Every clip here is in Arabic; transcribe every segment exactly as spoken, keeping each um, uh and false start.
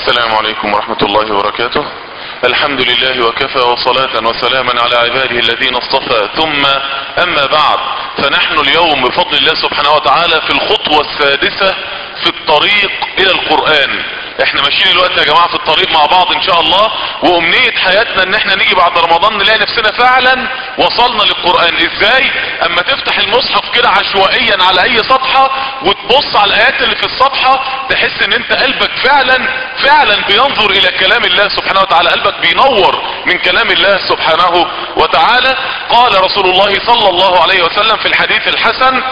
السلام عليكم ورحمة الله وبركاته. الحمد لله وكفى وصلاة وسلاما على عباده الذين اصطفى، ثم اما بعد، فنحن اليوم بفضل الله سبحانه وتعالى في الخطوة السادسة في الطريق الى القرآن. احنا ماشيين الوقت يا جماعة في الطريق مع بعض ان شاء الله، وامنية حياتنا ان احنا نيجي بعد رمضان نلاقي نفسنا فعلا وصلنا للقرآن. ازاي؟ اما تفتح المصحف كده عشوائيا على اي صفحة وتبص على الايات اللي في الصفحة، تحس ان انت قلبك فعلا فعلا بينظر الى كلام الله سبحانه وتعالى، قلبك بينور من كلام الله سبحانه وتعالى. قال رسول الله صلى الله عليه وسلم في الحديث الحسن: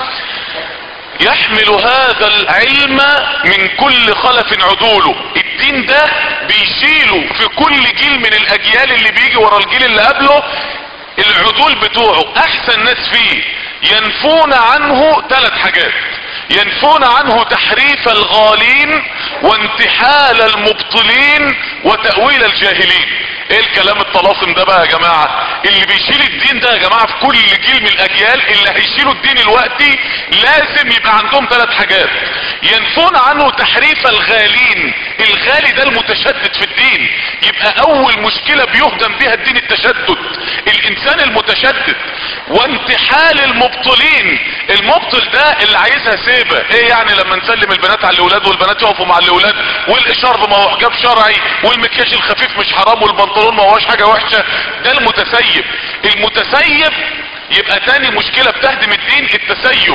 يحمل هذا العلم من كل خلف عدوله. الدين ده بيشيله في كل جيل من الاجيال اللي بيجي ورا الجيل اللي قبله، العدول بتوعه احسن ناس فيه ينفون عنه ثلاث حاجات: ينفون عنه تحريف الغالين، وانتحال المبطلين، وتأويل الجاهلين. ايه الكلام الطلاسم ده بقى يا جماعة؟ اللي بيشيل الدين ده يا جماعة في كل جيل من الاجيال، اللي هيشيلوا الدين الوقتي لازم يبقى عندهم ثلاث حاجات: ينفون عنه تحريف الغالين. الغالي ده المتشدد في الدين، يبقى اول مشكلة بيهدم بها الدين التشدد، الانسان المتشدد. وانتحال المبطلين. المبطل ده اللي عايزها سيبه. ايه يعني لما نسلم البنات على الاولاد والبنات يقفوا مع الاولاد، والاشارب ما هو حجاب شرعي، والمكياج الخفيف مش حرام، والبنطلون ما هوش حاجة وحشة؟ ده المتسيب. المتسيب يبقى تاني مشكلة بتهدم الدين التسيب.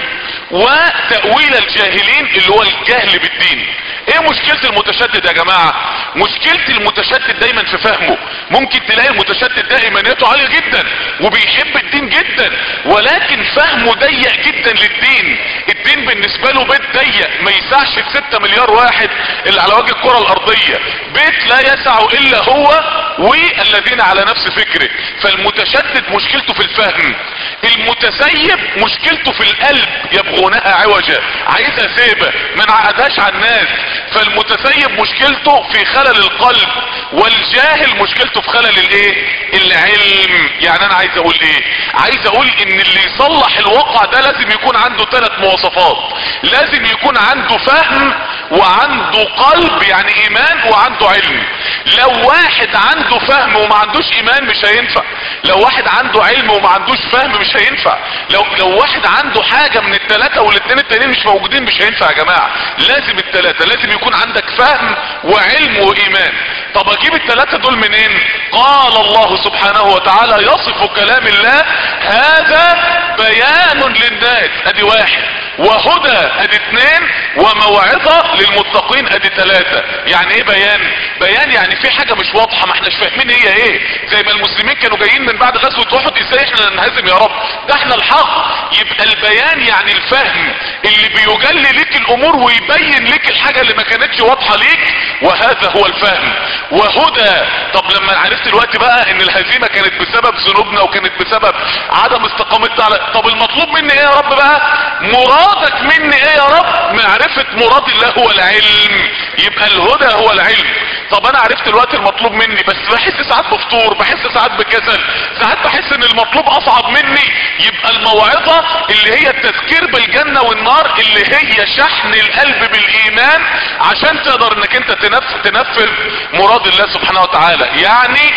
وتأويل الجاهلين اللي هو الجهل بالدين. ايه مشكلة المتشدد يا جماعة؟ مشكلة المتشدد دايما في فهمه. ممكن تلاقي المتشدد ده ايمانيته عالية جدا وبيحب الدين جدا، ولكن فهمه ضيق جدا للدين. الدين بالنسبة له بيت ضيق ما يسعش الستة مليار واحد اللي على وجه الكرة الارضية، بيت لا يسع الا هو والذين على نفس فكره. فالمتشدد مشكلته في الفهم. المتسيب مشكلته في القلب، يبغونها عوجا، عايزها سيبة ما نعقدهاش على الناس. فالمتسيب مشكلته في خلل القلب، والجاهل مشكلته في خلل الايه؟ العلم. يعني انا عايز اقول ايه؟ عايز اقول ان اللي يصلح الواقع ده لازم يكون عنده ثلاث مواصفات: لازم يكون عنده فهم، وعنده قلب يعني ايمان، وعنده علم. لو واحد عنده فهم وما عندوش ايمان مش هينفع. لو واحد عنده علم وما عندوش فهم مش هينفع. لو لو واحد عنده حاجة من الثلاثة والاثنين التانيين مش موجودين مش هينفع يا جماعة. لازم الثلاثة، لازم يكون عندك فهم وعلم وايمان. طب اجيب الثلاثة دول منين؟ قال الله سبحانه وتعالى يصف كلام الله: هذا بيان للناس، ادي واحد، وهدى ادي اثنين، وموعظة للمتقين ادي ثلاثة. يعني ايه بيان؟ بيان يعني في حاجة مش واضحة ما احناش فاهمين هي ايه. زي ما المسلمين كانوا جايين من بعد غزوة احد: ازاي احنا ننهزم يا رب؟ ده احنا الحق. يبقى البيان يعني الفهم اللي بيجلي لك الامور ويبين لك الحاجة اللي ما كانتش واضحة ليك، وهذا هو الفهم. وهدى. طب لما عرفت الوقت بقى ان الهزيمة كانت بسبب ذنوبنا وكانت بسبب عدم استقامتنا على، طب المطلوب مني ايه يا رب بقى؟ مرادك مني ايه يا رب؟ معرفة مراد الله هو العلم. يبقى الهدى هو العلم. طب انا عرفت الوقت المطلوب مني، بس بحس ساعات بفطور، بحس ساعات بكسل، ساعات بحس ان المطلوب اصعب مني. يبقى الموعظة اللي هي التذكير بالجنة والنار، اللي هي شحن القلب بالايمان عشان تقدر انك انت تنف... تنفذ مراد الله سبحانه وتعالى. يعني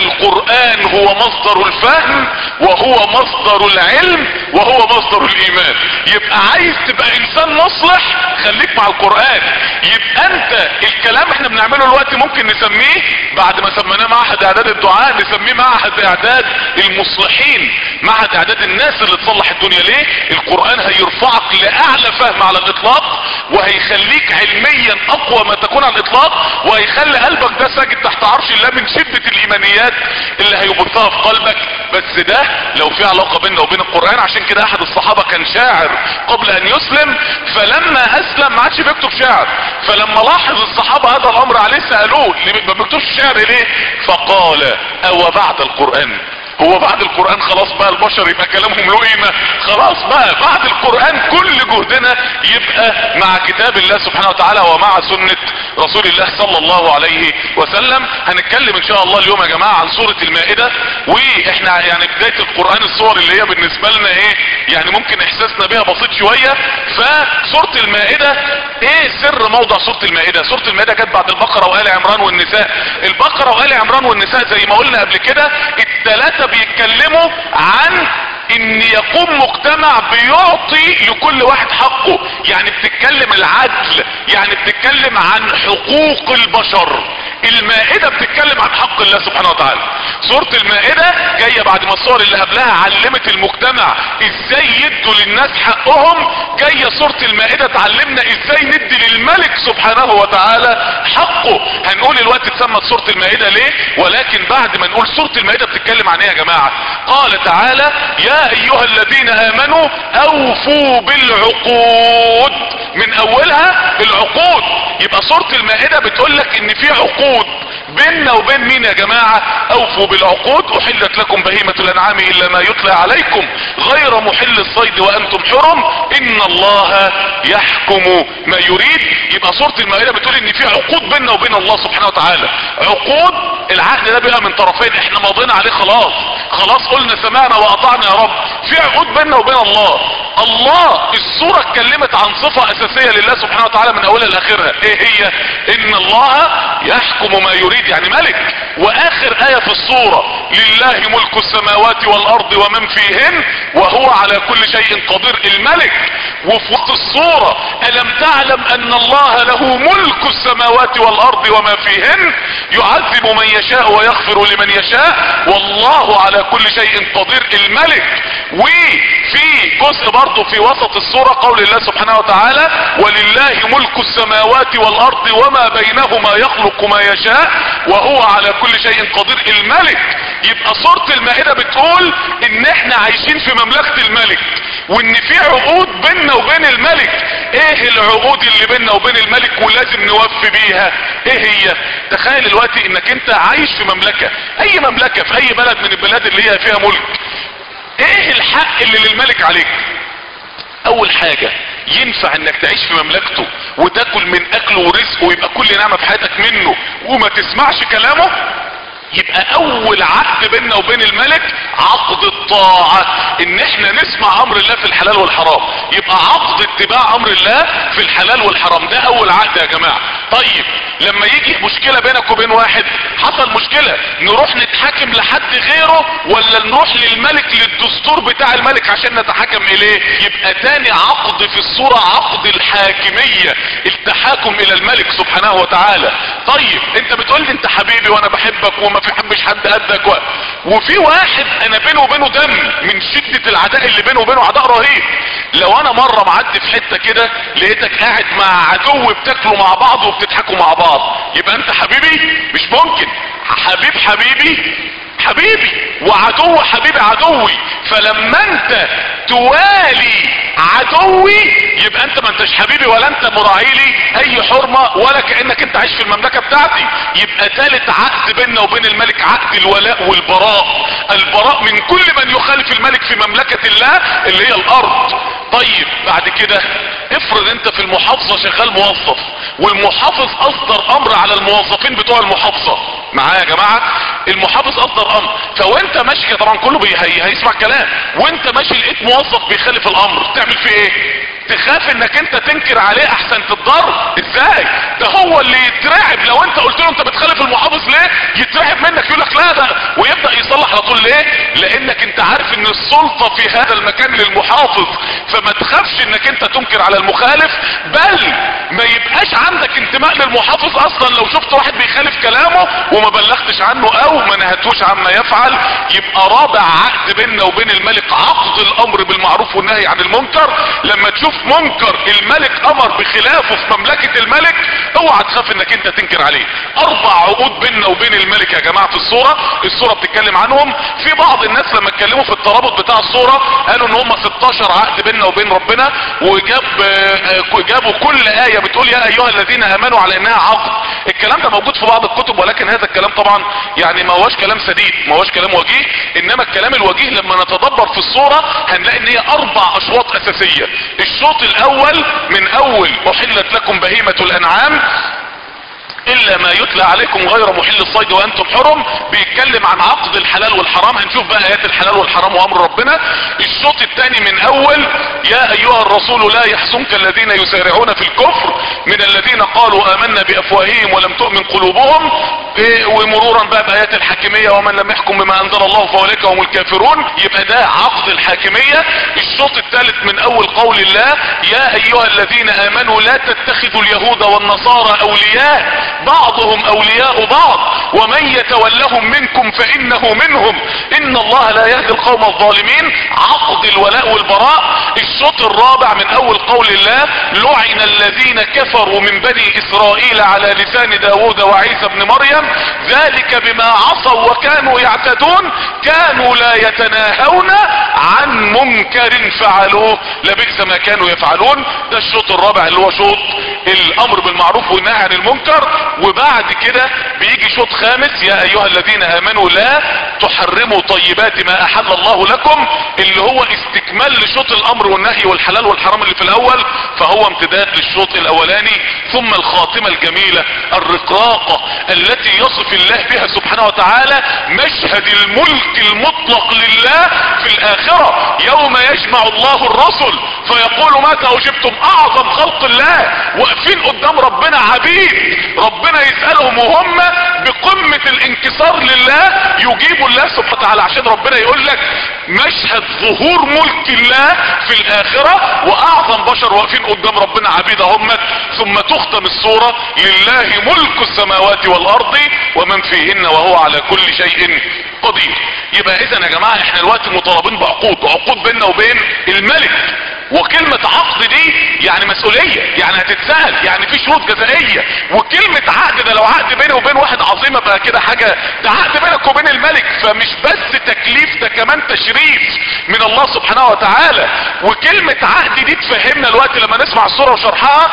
القرآن هو مصدر الفهم، وهو مصدر العلم، وهو مصدر الايمان. يبقى عايز تبقى انسان مصلح، خليك مع القرآن. يبقى انت الكلام احنا بنعمله دلوقتي ممكن نسميه بعد ما سميناه معهد اعداد الدعاء نسميه معهد اعداد المصلحين، معهد اعداد الناس اللي تصلح الدنيا. ليه؟ القرآن هيرفعك لاعلى فهم على الاطلاق، وهيخليك علميا اقوى ما تكون على الاطلاق، وهيخلي قلبك ده ساجد تحت عرش الله من شدة الايمانيات اللي هيبثها في قلبك. بس ده لو في علاقة بيننا وبين القرآن. عشان كده احد الصحابة كان شاعر قبل ان يسلم، فلما اسلم ما عادش بيكتب شعر. فلما لاحظ الصحابة هذا الامر عليه سألوه: ما بيكتبش شعر ليه؟ فقال: او بعد القرآن؟ هو بعد القرآن خلاص بقى البشر يبقى كلامهم له قيمة؟ خلاص بقى بعد القرآن كل جهدنا يبقى مع كتاب الله سبحانه وتعالى ومع سنة رسول الله صلى الله عليه وسلم. هنتكلم ان شاء الله اليوم يا جماعة عن سورة المائدة، واحنا يعني بداية القرآن الصور اللي هي بالنسبة لنا ايه يعني ممكن احساسنا بيها بسيط شوية. فسورة المائدة ايه سر موضع سورة المائدة؟ سورة المائدة جت بعد البقرة وآل عمران والنساء. البقرة وآل عمران والنساء زي ما قلنا قبل كده التلاتة بيتكلموا عن ان يقوم مجتمع بيعطي لكل واحد حقه، يعني بتتكلم العدل، يعني بتتكلم عن حقوق البشر. المائدة بتتكلم عن حق الله سبحانه وتعالى. سورة المائدة جاية بعد ما الصور اللي قبلها علمت المجتمع ازاي يدوا للناس حقهم، جاية سورة المائدة تعلمنا ازاي ندي للملك سبحانه وتعالى حقه. هنقول الوقت اتسمت سورة المائدة ليه، ولكن بعد ما نقول سورة المائدة بتتكلم عن ايه يا جماعة. قال تعالى يا ايها الذين امنوا اوفوا بالعقود. من اولها العقود. يبقى سورة المائدة بتقول لك ان في عقود بيننا وبين مين يا جماعة؟ اوفوا بالعقود. احلت لكم بهيمة الانعام الا ما يتلى عليكم غير محل الصيد وانتم حرم ان الله يحكم ما يريد. يبقى سورة المائدة بتقول ان في عقود بيننا وبين الله سبحانه وتعالى. عقود العقد ده بقى من طرفين، احنا ماضينا عليه خلاص، خلاص قلنا سمعنا واطعنا يا رب. في عقود بيننا وبين الله. الله السورة اتكلمت عن صفة اساسية لله سبحانه وتعالى من اولها لاخرها، ايه هي؟ ان الله يحكم ما يريد، يعني ملك. واخر اية في السورة لله ملك السماوات والارض ومن فيهن وهو على كل شيء قدير، الملك. وفي وسط السورة الم تعلم ان الله له ملك السماوات والارض وما فيهن يعذب من يشاء ويغفر لمن يشاء والله على كل شيء قدير، الملك. وفي جزء برضه في وسط السورة قول الله سبحانه وتعالى ولله ملك السماوات والارض وما بينهما يخلق ما يشاء وهو على كل شيء قدير، الملك. يبقى سورة المائدة بتقول ان احنا عايشين في مملكة الملك، وان في عقود بيننا وبين الملك. ايه العقود اللي بيننا وبين الملك ولازم نوفي بيها؟ ايه هي؟ تخيل دلوقتي انك انت عايش في مملكة، اي مملكة في اي بلد من البلاد اللي هي فيها ملك. ايه الحق اللي للملك عليك؟ اول حاجة ينفع انك تعيش في مملكته وتاكل من اكله ورزقه ويبقى كل نعمة في حياتك منه وما تسمعش كلامه؟ يبقى اول عقد بيننا وبين الملك عقد الطاعة، ان احنا نسمع امر الله في الحلال والحرام. يبقى عقد اتباع امر الله في الحلال والحرام، ده اول عقد يا جماعة. طيب لما يجي مشكلة بينك وبين واحد، حصل مشكلة، نروح نتحاكم لحد غيره ولا نروح للملك للدستور بتاع الملك عشان نتحاكم اليه؟ يبقى تاني عقد في الصورة عقد الحاكمية، التحاكم الى الملك سبحانه وتعالى. طيب انت بتقول لي انت حبيبي وانا بحبك وما في حبش حد قدك و... وفي واحد انا بينه وبينه دم من شدة العداء اللي بينه وبينه عداء رهيب. لو انا مرة معدي في حتة كده لقيتك قاعد مع عدو بتاكلوا مع بعض وبتضحكوا مع بعض، يبقى انت حبيبي؟ مش ممكن. حبيب حبيبي حبيبي وعدو حبيبي عدوي. فلما انت توالي عدوي يبقى انت ما انتش حبيبي ولا انت مراعي لي اي حرمة ولا كأنك انت عايش في المملكة بتاعتي. يبقى ثالث عقد بيننا وبين الملك عقد الولاء والبراء، البراء من كل من يخالف الملك في مملكة الله اللي هي الارض. طيب بعد كده افرض انت في المحافظة شغال موظف والمحافظ اصدر امر على الموظفين بتوع المحافظة، معايا يا جماعة؟ المحافظ اصدر امر، فوانت ماشي طبعا كله بي هي هيسمع كلام، وانت ماشي لقيت موظف بيخالف الامر، تعمل فيه ايه؟ تخاف انك انت تنكر عليه احسن تتضر؟ ازاي؟ ده هو اللي يترعب لو انت قلت له انت بتخالف المحافظ ليه، يترعب منك يقول لك لا ده، ويبدأ يصلح على طول. ليه؟ لانك انت عارف ان السلطة في هذا المكان للمحافظ، فما تخافش انك انت تنكر على المخالف، بل ما يبقاش عندك انتماء للمحافظ اصلا لو شفت واحد بيخالف كلامه وما بلغتش عنه او ما نهتوش عما يفعل. يبقى رابع عقد بيننا وبين الملك عقد الامر بالمعروف والنهي عن المنكر. لما تشوف منكر الملك امر بخلافه في مملكة الملك اوعى تخاف انك انت تنكر عليه. اربع عقود بيننا وبين الملك يا جماعة في الصورة، الصورة بتتكلم عنهم. في بعض الناس لما اتكلموا في الترابط بتاع الصورة قالوا ان هم ستاشر عقد بيننا وبين ربنا، وجاب جابوا كل آية بتقول يا ايها الذين امنوا على انها عقد الكلام ده موجود في بعض الكتب، ولكن هذا الكلام طبعا يعني ما هوش كلام سديد، ما هوش كلام وجيه. انما الكلام الوجيه لما نتدبر في الصورة هنلاقي ان هي اربع اشواط اساسية. الشوط الاول من اول احلت لكم بهيمة الانعام الا ما يتلى عليكم غير محل الصيد وانتم حرم، بيتكلم عن عقد الحلال والحرام. هنشوف بقى ايات الحلال والحرام وامر ربنا. الشوط الثاني من اول يا ايها الرسول لا يحزنك الذين يسارعون في الكفر من الذين قالوا امنا بافواههم ولم تؤمن قلوبهم، ومرورا بقى بايات الحاكمية ومن لم يحكم بما انزل الله فاولئك هم الكافرون. يبقى ده عقد الحاكمية. الشوط الثالث من اول قول الله يا ايها الذين امنوا لا تتخذوا اليهود والنصارى اولياء بعضهم اولياء بعض ومن يتولهم منكم فانه منهم ان الله لا يهدي القوم الظالمين. عقد الولاء والبراء. الشوط الرابع من اول قول الله لعن الذين كفروا من بني اسرائيل على لسان داود وعيسى بن مريم ذلك بما عصوا وكانوا يعتدون كانوا لا يتناهون عن منكر فعلوه لبئس ما كانوا يفعلون. ده الشوط الرابع اللي هو شوط الامر بالمعروف والنهي عن المنكر. وبعد كده بيجي شوط خامس يا ايها الذين امنوا لا تحرموا طيبات ما احل الله لكم، اللي هو استكمال لشوط الامر والنهي والحلال والحرام اللي في الاول، فهو امتداد للشوط الاولاني. ثم الخاتمة الجميلة الرقراقة التي يصف الله بها سبحانه وتعالى مشهد الملك المطلق لله في الاخرة يوم يجمع الله الرسل فيقول متى اجبتم. اعظم خلق الله واقفين قدام ربنا عبيد، ربنا يسألهم وهم بقمة الانكسار لله يجيبوا الله سبحانه وتعالى، عشان ربنا يقول لك مشهد ظهور ملك الله في الاخرة واعظم بشر واقفين قدام ربنا عبيد هم. ثم تختم السورة لله ملك السماوات والارض ومن فيهن وهو على كل شيء قدير. يبقى اذا يا جماعة احنا الوقت مطالبين بعقود، عقود بيننا وبين الملك. وكلمة عقد دي يعني مسؤولية، يعني هتتسأل، يعني في شروط جزائية. وكلمة عقد ده لو عقد بيني وبين واحد عظيم بقى كده حاجة، ده عقد بينك وبين الملك، فمش بس تكليف ده كمان تشريف من الله سبحانه وتعالى. وكلمة عقد دي تفهمنا الوقت لما نسمع السورة وشرحها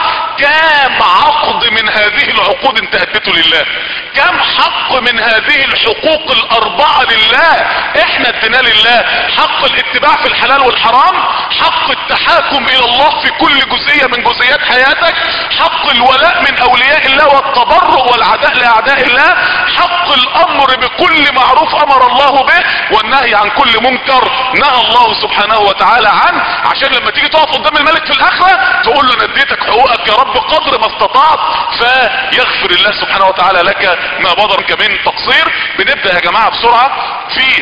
كام عقد من هذه العقود انت اديته لله، كم حق من هذه الحقوق الاربعة لله احنا اديناه لله. حق الاتباع في الحلال والحرام، حق التحاكم الى الله في كل جزئية من جزئيات حياتك، حق الولاء من اولياء الله والتبرؤ والعداء لاعداء الله، حق الامر بكل معروف امر الله به والنهي عن كل منكر نهى الله سبحانه وتعالى عنه، عشان لما تيجي تقف قدام الملك في الاخرة تقول له انا اديتك حقوقك يا رب قدر ما استطعت فيغفر الله سبحانه وتعالى لك ما بدر من تقصير. بنبدأ يا جماعة بسرعة في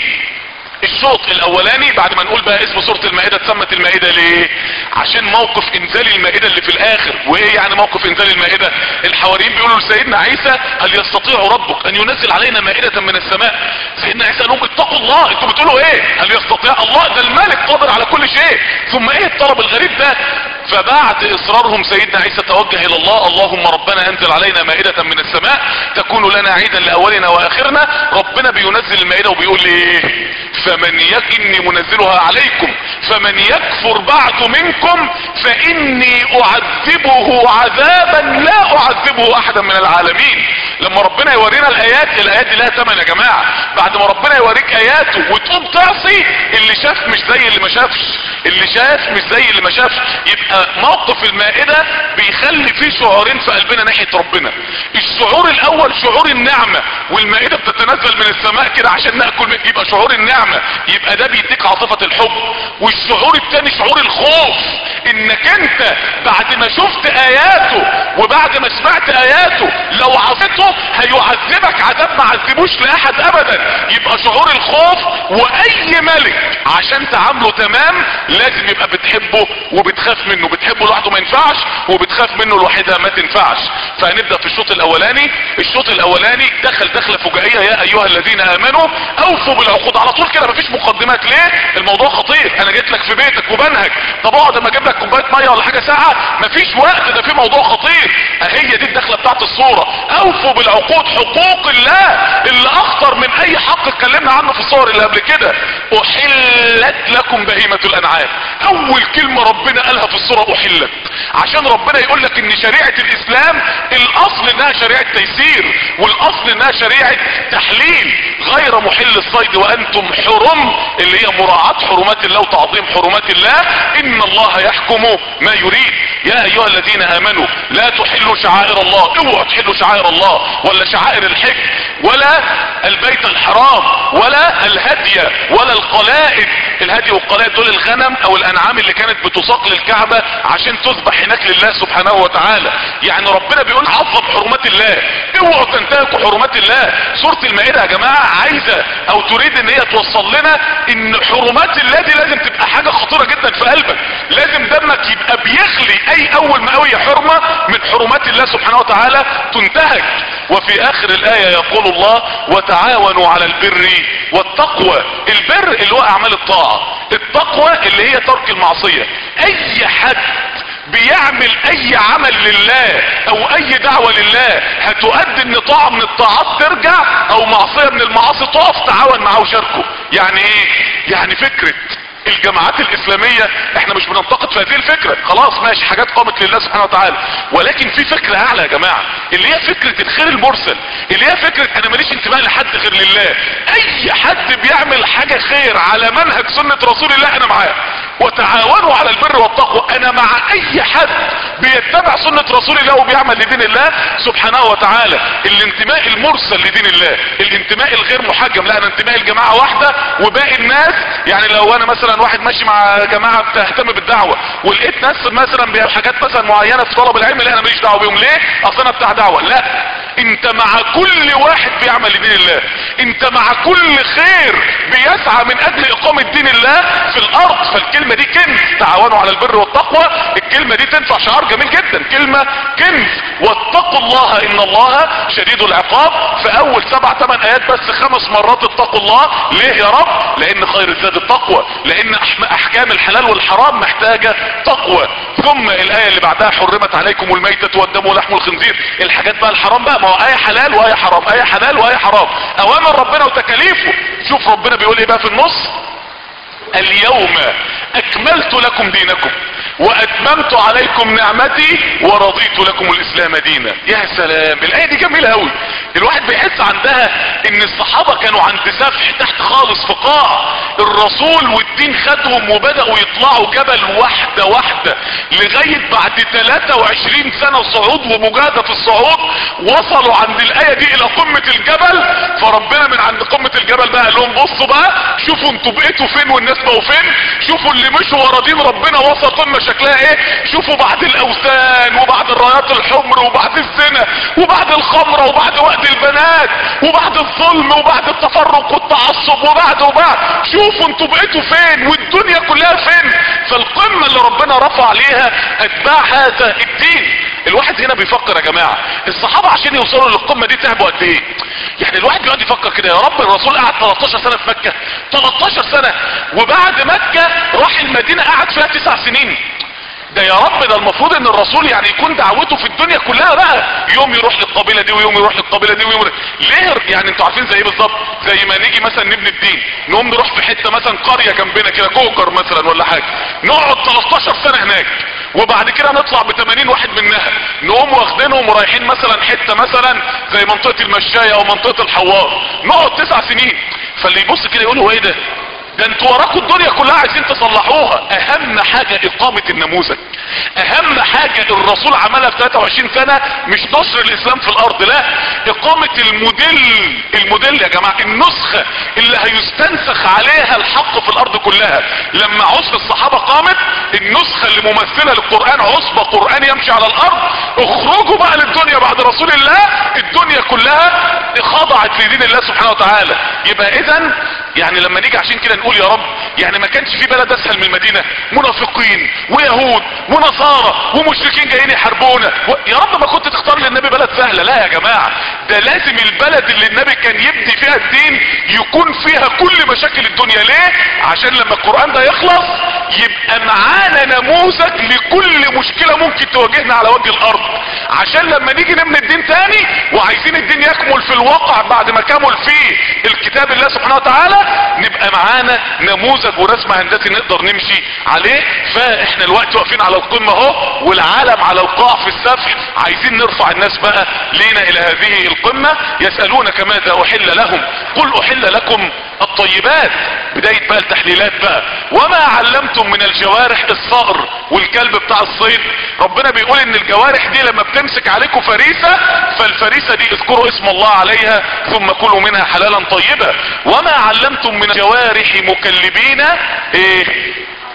الشوط الاولاني بعد ما نقول بقى اسم سورة المائدة. اتسمت المائدة ليه؟ عشان موقف انزال المائدة اللي في الاخر. وايه يعني موقف انزال المائدة؟ الحواريين بيقولوا لسيدنا عيسى هل يستطيع ربك ان ينزل علينا مائدة من السماء؟ سيدنا عيسى قال لهم اتقوا الله، انتوا بتقولوا ايه؟ هل يستطيع الله؟ ده الملك قادر على كل شيء. ثم ايه الطلب الغريب ده؟ فبعد اصرارهم سيدنا عيسى توجه الى الله اللهم ربنا انزل علينا مائدة من السماء تكون لنا عيدا لاولنا واخرنا. ربنا بينزل المائدة وبيقول ايه؟ فمن يكني منزلها عليكم فمن يكفر بعد منكم فاني اعذبه عذابا لا اعذبه احدا من العالمين. لما ربنا يورينا الايات، الايات دي لها ثمن يا جماعة. بعد ما ربنا يوريك اياته وتقوم تعصي، اللي شاف مش زي اللي ما شافش، اللي شاف مش زي اللي ما شافش. يبقى موقف المائدة بيخلي فيه شعورين في قلبنا ناحية ربنا. الشعور الاول شعور النعمة، والمائدة بتتنزل من السماء كده عشان ناكل، يبقى شعور النعمة، يبقى ده بيديك عاطفة الحب. والشعور الثاني شعور الخوف، انك انت بعد ما شفت اياته وبعد ما سمعت اياته لو عصيته هيعذبك عذاب ما عذبوش لاحد ابدا. يبقى شعور الخوف. واي ملك عشان تعامله تمام لازم يبقى بتحبه وبتخاف منه، بتحبه لوحده ما ينفعش وبتخاف منه لوحدها ما تنفعش. فهنبدأ في الشوط الاولاني. الشوط الاولاني دخل دخلة فجائية يا ايها الذين امنوا اوفوا بالعقود على طول كده، مفيش مقدمات. ليه؟ الموضوع خطير. انا جيت لك في بيتك وبنهج، طب اقعد اما اجيب لك كوبايه ميه ولا حاجه ساعه؟ مفيش وقت، ده في موضوع خطير. اهي دي الدخله بتاعت الصوره. اوفوا بالعقود، حقوق الله اللي اخطر من اي حق اتكلمنا عنه في الصور اللي قبل كده. احلت احلت لكم بهيمة الانعام. اول كلمة ربنا قالها في السورة احلت، عشان ربنا يقول لك ان شريعة الاسلام الاصل انها شريعة تيسير، والاصل انها شريعة تحليل. غير محل الصيد وانتم حرم، اللي هي مراعاة حرمات الله وتعظيم حرمات الله. ان الله يحكم ما يريد. يا ايها الذين امنوا لا تحلوا شعائر الله، اوعوا تحلوا شعائر الله ولا شعائر الحج ولا البيت الحرام ولا الهدي ولا القلائد. الهدي والقلائد دول الغنم او الانعام اللي كانت بتساق للكعبة عشان تذبح هناك لله سبحانه وتعالى. يعني ربنا بيقول عظم حرمات الله، اوعوا تنتهكوا حرمات الله. سورة المائدة يا جماعة عايزة او تريد ان هي توصل لنا ان حرمات الله دي لازم تبقى حاجة خطيرة جدا في قلبك. لازم دمك يبقى بيغلي اي اول ما اي حرمة من حرمات الله سبحانه وتعالى تنتهك. وفي اخر الاية يقول الله وتعاونوا على البر والتقوى. البر اللي هو اعمال الطاعة، التقوى اللي هي ترك المعصية. اي حد بيعمل اي عمل لله او اي دعوة لله هتؤدي ان طاعة من الطاعات ترجع او معصية من المعاصي تقف، تعاون معاه وشاركه. يعني ايه؟ يعني فكرة الجماعات الاسلامية احنا مش بننتقد في هذه الفكرة، خلاص ماشي، حاجات قامت لله سبحانه وتعالى، ولكن في فكرة اعلى يا جماعة اللي هي فكرة الخير المرسل، اللي هي فكرة انا ماليش انتماء لحد غير لله. اي حد بيعمل حاجة خير على منهج سنة رسول الله انا معاه. وتعاونوا على البر والتقوى، انا مع اي حد بيتبع سنة رسول الله وبيعمل لدين الله سبحانه وتعالى. الانتماء المرسل لدين الله، الانتماء الغير محجم، لا انا انتماء الجماعة واحدة وباقي الناس. يعني لو انا مثلا واحد ماشي مع جماعة بتهتم بالدعوة ولقيت ناس مثلا بيعملوا حاجات مثلا معينة في طلب العلم، لا انا ماليش دعوة بيهم. ليه؟ اصل انا بتاع دعوة. لا، انت مع كل واحد بيعمل لدين الله، انت مع كل خير بيسعى من اجل اقامة دين الله في الارض. فالكلمة دي كنز، تعاونوا على البر والتقوى، الكلمة دي تنفع شعار جميل جدا، كلمة كنز. واتقوا الله ان الله شديد العقاب. في اول سبع ثمان ايات بس خمس مرات اتقوا الله. ليه يا رب؟ لان خير الزاد التقوى، لان احكام الحلال والحرام محتاجة تقوى. ثم الاية اللي بعدها حرمت عليكم الميتة والدم ولحم الخنزير. الحاجات بقى الحرام بقى، ما هو ايه حلال وايه حرام، ايه حلال وايه حرام، اوامر ربنا وتكاليفه. شوف ربنا بيقول ايه بقى في النص: اليوم اكملت لكم دينكم واتممت عليكم نعمتي ورضيت لكم الاسلام دينا. يا سلام، الايه دي جميله قوي. الواحد بيحس عندها ان الصحابه كانوا عند سفح تحت خالص في قاع، الرسول والدين خدهم وبداوا يطلعوا جبل واحده واحده لغايه بعد ثلاثة وعشرين سنه صعود ومجاهده في الصعود وصلوا عند الايه دي الى قمه الجبل. فربنا من عند قمه الجبل بقى قال لهم بصوا بقى، شوفوا انتوا بقيتوا فين والناس بقوا فين، شوفوا اللي مشوا ورا دين ربنا وصل قمه شكلها ايه، شوفوا بعد الاوثان وبعد الرايات الحمر وبعد الزنا وبعد الخمره وبعد وقت البنات وبعد الظلم وبعد التفرق والتعصب وبعد وبعد شوفوا انتوا بقيتوا فين والدنيا كلها فين. فالقمه اللي ربنا رفع عليها اتباع هذا الدين. الواحد هنا بيفكر يا جماعه، الصحابه عشان يوصلوا للقمه دي تعبوا قد ايه؟ يعني الواحد بيقعد يفكر كده، يا رب الرسول قعد تلتاشر سنه في مكه، تلتاشر سنه، وبعد مكه راح المدينه قعد فيها تسع سنين. ده يا رب ده المفروض ان الرسول يعني يكون دعوته في الدنيا كلها بقى، يوم يروح للقبيله دي ويوم يروح للقبيله دي ويوم ليه يعني انتوا عارفين زي ايه بالظبط؟ زي ما نيجي مثلا نبني الدين، نقوم نروح في حته مثلا قريه جنبنا كده كوكر مثلا ولا حاجه، نقعد تلتاشر سنه هناك، وبعد كده نطلع ب ثمانين واحد منها نقوم واخدينهم ورايحين مثلا حته مثلا زي منطقه المشايه او منطقه الحوار، نقعد تسع سنين. فاللي يبص كده يقول هو ايه ده؟ ده انتوا وراكوا الدنيا كلها عايزين تصلحوها. اهم حاجة اقامة النموذج، اهم حاجة الرسول عملها في ثلاثة وعشرين سنة مش نشر الاسلام في الارض، لا، اقامة الموديل. الموديل يا جماعة النسخة اللي هيستنسخ عليها الحق في الارض كلها. لما عصر الصحابة قامت النسخة اللي ممثلة للقرآن، عصبة قرآن يمشي على الارض، اخرجوا بقى للدنيا بعد رسول الله، الدنيا كلها خضعت لدين الله سبحانه وتعالى. يبقى اذا يعني لما نيجي عشان كده نقول يا رب، يعني ما كانش في بلد اسهل من المدينة، منافقين ويهود ونصارى ومشركين جايين يحاربونا و... يا رب ما كنت تختار للنبي بلد سهلة. لا يا جماعة، ده لازم البلد اللي النبي كان يبدي فيها الدين يكون فيها كل مشاكل الدنيا. ليه؟ عشان لما القرآن ده يخلص يبقى معانا نموذج لكل مشكلة ممكن تواجهنا على وجه الارض، عشان لما نيجي نبني الدين تاني وعايزين الدين يكمل في الواقع بعد ما كمل فيه الكتاب الله سبحانه وتعالى، نبقى معانا نموذج ورسم هندسي نقدر نمشي عليه. فاحنا الوقت واقفين على القمة اهو، والعالم على القاع في السفح، عايزين نرفع الناس بقى لينا الى هذه القمة. يسألونك ماذا احل لهم قل احل لكم الطيبات. بداية بقى التحليلات بقى. وما علمتم من الجوارح، الصقر والكلب بتاع الصيد، ربنا بيقول ان الجوارح دي لما بتمسك عليكم فريسة، فالفريسة دي اذكروا اسم الله عليها ثم كلوا منها حلالا طيبا. وما علمتم من الجوارح مكلبين ايه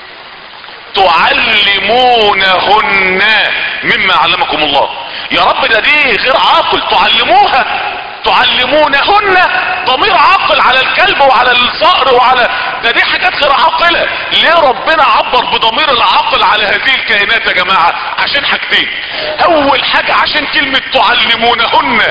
تعلمونهن مما علمكم الله. يا رب ده دي غير عاقل، تعلموها تعلمونهن، ضمير عاقل على الكلب وعلى الصقر وعلى ده، دي حاجات غير عاقلة. ليه ربنا عبر بضمير العاقل على هذه الكائنات يا جماعة؟ عشان حاجتين. اول حاجة عشان كلمة تعلمونهن،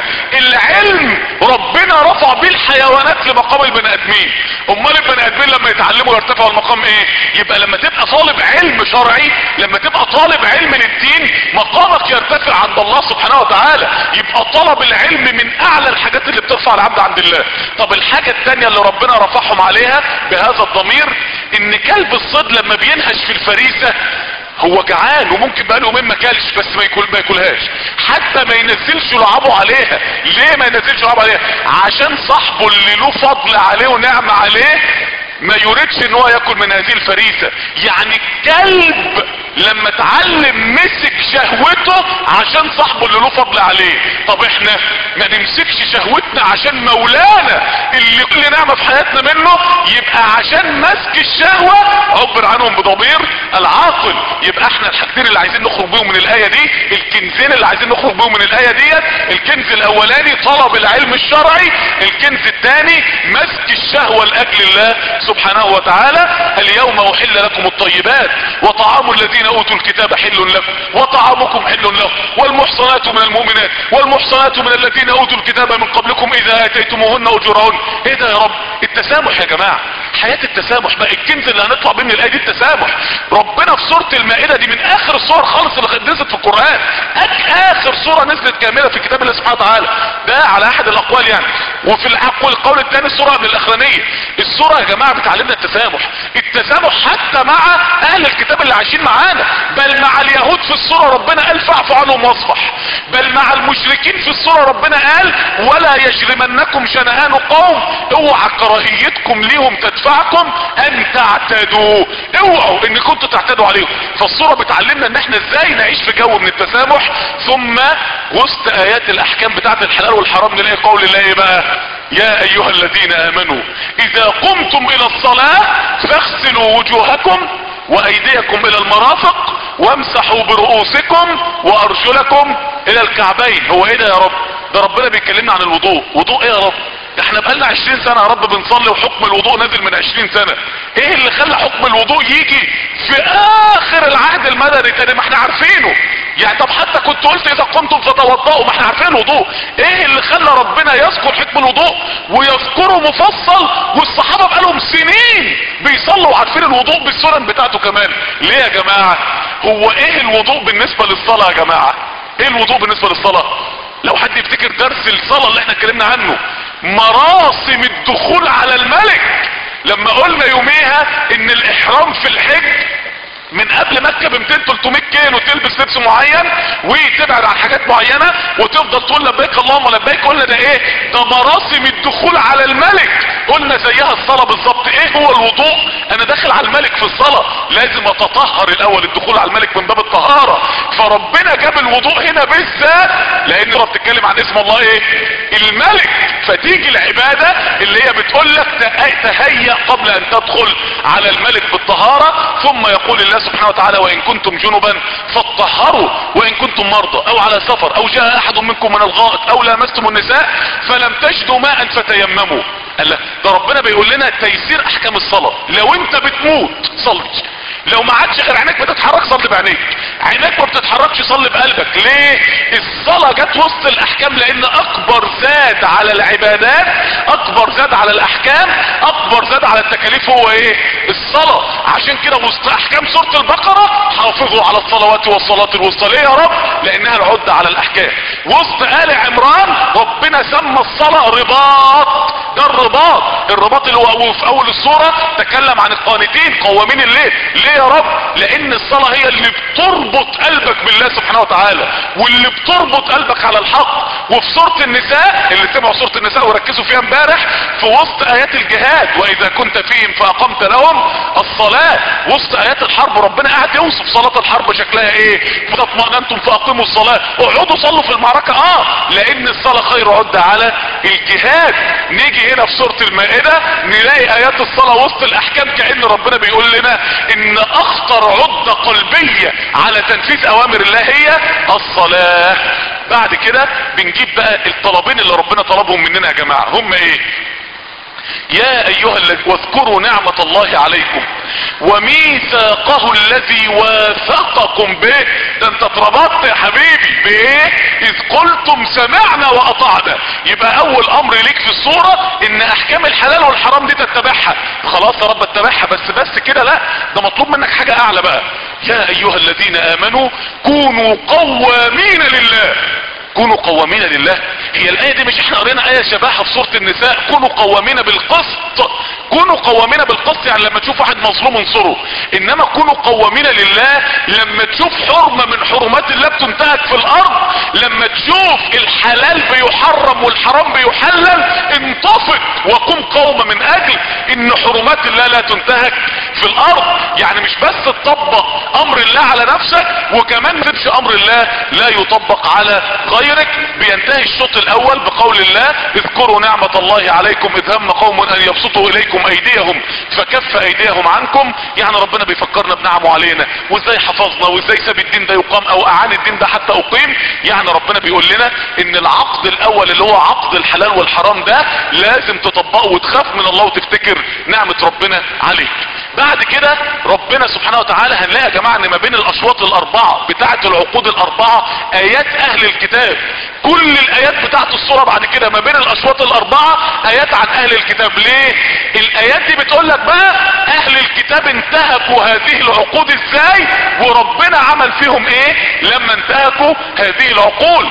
العلم ربنا رفع بيه الحيوانات لمقام البني ادمين. امال البني ادمين لما يتعلموا يرتفعوا المقام ايه؟ يبقى لما تبقى طالب علم شرعي، لما تبقى طالب علم للدين، مقامك يرتفع عند الله سبحانه وتعالى. يبقى طلب العلم من اعلى الحاجات اللي بترفع العبد عند الله. طب الحاجة التانية اللي ربنا رفعهم عليها بهذا الضمير، ان كلب الصيد لما بينهش في الفريسة هو جعان وممكن بقاله يومين ما كلش، بس ما ياكل ما ياكلهاش، حتى ما ينزلش لعابه عليها. ليه ما ينزلش لعابه عليها؟ عشان صاحبه اللي له فضل عليه ونعمة عليه ما يريدش ان هو ياكل من هذه الفريسة. يعني الكلب لما اتعلم مسك شهوته عشان صاحبه اللي له فضل عليه. طب احنا ما نمسكش شهوتنا عشان مولانا اللي كل نعمة في حياتنا منه، يبقى عشان مسك الشهوة عبر عنهم بضمير العاقل. يبقى احنا الحاجتين اللي عايزين نخرج بيهم من الآية دي، الكنزين اللي عايزين نخرج بيهم من الآية ديت، الكنز الاولاني طلب العلم الشرعي، الكنز الثاني مسك الشهوة لاجل الله سبحانه وتعالى. اليوم احل لكم الطيبات وطعام الذين اوتوا الكتاب حل لكم وطعامكم حل لهم والمحصنات من المؤمنات والمحصنات من الذين اوتوا الكتاب من قبلكم اذا اتيتموهن اجورهن. ايه ده يا رب؟ التسامح يا جماعة، حياة التسامح بقى الكنز اللي هنطلع بيه من الايه دي، التسامح. ربنا في سورة المائدة دي من اخر السور خالص اللي نزلت في القرآن، اخر سورة نزلت كاملة في كتاب الله سبحانه وتعالى، ده على احد الاقوال يعني. وفي القول القول الثاني السورة من الاخرانية. السورة يا جماعة بتعلمنا التسامح، التسامح حتى مع اهل الكتاب اللي عايشين معانا، بل مع اليهود في السورة ربنا قال فاعفوا عنهم واصفح، بل مع المشركين في السورة ربنا قال ولا يجرمنكم شنآن قوم، اوعى كراهيتكم ليهم تدفعكم ان تعتدوا، اوعوا ان كنتوا تعتدوا عليهم. فالسورة بتعلمنا ان احنا ازاي نعيش في جو من التسامح. ثم وسط ايات الاحكام بتاعت الحلال والحرام نلاقي قول الله ايه بقى؟ يا ايها الذين امنوا اذا قمتم الى الصلاة فاغسلوا وجوهكم وايديكم الى المرافق وامسحوا برؤوسكم وارجلكم الى الكعبين. هو ايه ده يا رب؟ ده ربنا بيكلمنا عن الوضوء. وضوء ايه يا رب؟ ده احنا بقالنا عشرين سنة يا رب بنصلي وحكم الوضوء نازل من عشرين سنة. ايه اللي خلى حكم الوضوء يجي في اخر العهد المدني تاني؟ ما احنا عارفينه يعني. طب حتى كنت قلت اذا قمتم فتوضؤوا، ما احنا عارفين الوضوء. ايه اللي خلى ربنا يذكر حكم الوضوء ويذكره مفصل والصحابة بقالهم سنين بيصلوا وعارفين الوضوء بالسنن بتاعته كمان؟ ليه يا جماعة؟ هو ايه الوضوء بالنسبة للصلاة يا جماعة؟ ايه الوضوء بالنسبة للصلاة؟ لو حد يفتكر درس الصلاة اللي احنا اتكلمنا عنه، مراسم الدخول على الملك، لما قلنا يوميها ان الاحرام في الحج من قبل مكة ب مئتين ثلاثمائة كيلو تلبس لبس معين وتبعد عن حاجات معينة وتفضل تقول لبيك اللهم لبيك. قلنا ده ايه؟ ده مراسم الدخول على الملك. قلنا زيها الصلاة بالظبط. ايه هو الوضوء؟ انا داخل على الملك في الصلاة لازم اتطهر الاول، الدخول على الملك من باب الطهارة. فربنا جاب الوضوء هنا بالذات لان رب بتتكلم عن اسم الله ايه؟ الملك. فتيجي العبادة اللي هي بتقول لك تهيأ قبل ان تدخل على الملك بالطهارة. ثم يقول الله سبحانه وتعالى وان كنتم جنبا فاطهروا وان كنتم مرضى او على سفر او جاء احد منكم من الغائط او لامستم النساء فلم تجدوا ماء فتيمموا. قال ده ربنا بيقول لنا تيسير احكام الصلاة. لو انت بتموت صلي، لو ما عادش غير عينيك بتتحرك صلي بعينيك، عينيك ما بتتحركش صلي بقلبك. ليه؟ الصلاة جت وسط الاحكام، لان اكبر زاد على العبادات، اكبر زاد على الاحكام، اكبر زاد على التكاليف هو ايه؟ الصلاة. عشان كده وسط احكام سورة البقرة حافظوا على الصلوات والصلاة الوسطى. ليه يا رب؟ لانها العدة على الاحكام. وسط آل عمران ربنا سمى الصلاة رباط، ده الرباط، الرباط اللي هو في اول السورة تكلم عن القانتين قوامين الليل. ليه يا رب؟ لان الصلاة هي اللي بتربط قلبك بالله سبحانه وتعالى، واللي بتربط قلبك على الحق. وفي سورة النساء، اللي سمعوا سورة النساء وركزوا فيها امبارح، في وسط ايات الجهاد واذا كنت فيهم فاقمت لهم الصلاة، وسط ايات الحرب ربنا قاعد يوصف صلاة الحرب شكلها ايه. فاطمأننتم فاقيموا الصلاة، اقعدوا صلوا في المعركة. اه لان الصلاة خير عدة على الجهاد. نيجي هنا في سورة المائدة نلاقي ايات الصلاة وسط الاحكام، كأن ربنا بيقول لنا ان اخطر عدة قلبية على تنفيذ اوامر الله هي الصلاة. بعد كده بنجيب بقى الطلبين اللي ربنا طلبهم مننا يا جماعة. هم ايه؟ يا ايها الذين واذكروا نعمة الله عليكم وميثاقه الذي واثقكم به. ده انت اتربطت يا حبيبي بايه؟ اذ قلتم سمعنا واطعنا. يبقى اول امر ليك في الصورة ان احكام الحلال والحرام دي تتبعها. خلاص يا رب اتبعها، بس بس كده لا، ده مطلوب منك حاجة اعلى بقى. يا ايها الذين امنوا كونوا قوامين لله. كونوا قوامين لله. هي الايه دي مش احنا قرينا ايه شبهها في سوره النساء؟ كونوا قوامين بالقسط. كونوا قوامين بالقسط يعني لما تشوف واحد مظلوم انصره. انما كونوا قوامين لله لما تشوف حرمه من حرمات الله بتنتهك في الارض، لما تشوف الحلال بيحرم والحرام بيحلل انتفض وقم قوما من اجل ان حرمات الله لا تنتهك في الارض. يعني مش بس تطبق امر الله على نفسك، وكمان ما تسيبش امر الله لا يطبق على غيرك. بينتهي الشوط الاول بقول الله اذكروا نعمة الله عليكم اذ هم قوم ان يبسطوا اليكم ايديهم فكف ايديهم عنكم. يعني ربنا بيفكرنا بنعمه علينا وازاي حفظنا وازاي ساب الدين ده يقام او اعان الدين ده حتى اقيم. يعني ربنا بيقول لنا ان العقد الاول اللي هو عقد الحلال والحرام ده لازم تطبقه وتخاف من الله وتفتكر نعمة ربنا عليك. بعد كده ربنا سبحانه وتعالى هنلاقي يا جماعة ان ما بين الاشواط الاربعة بتاعة العقود الاربعة ايات اهل الكتاب. كل الايات بتاعة الصورة بعد كده ما بين الاشواط الاربعة ايات عن اهل الكتاب. ليه؟ الايات دي بتقول لك بقى اهل الكتاب انتهكوا هذه العقود ازاي، وربنا عمل فيهم ايه لما انتهكوا هذه العقول.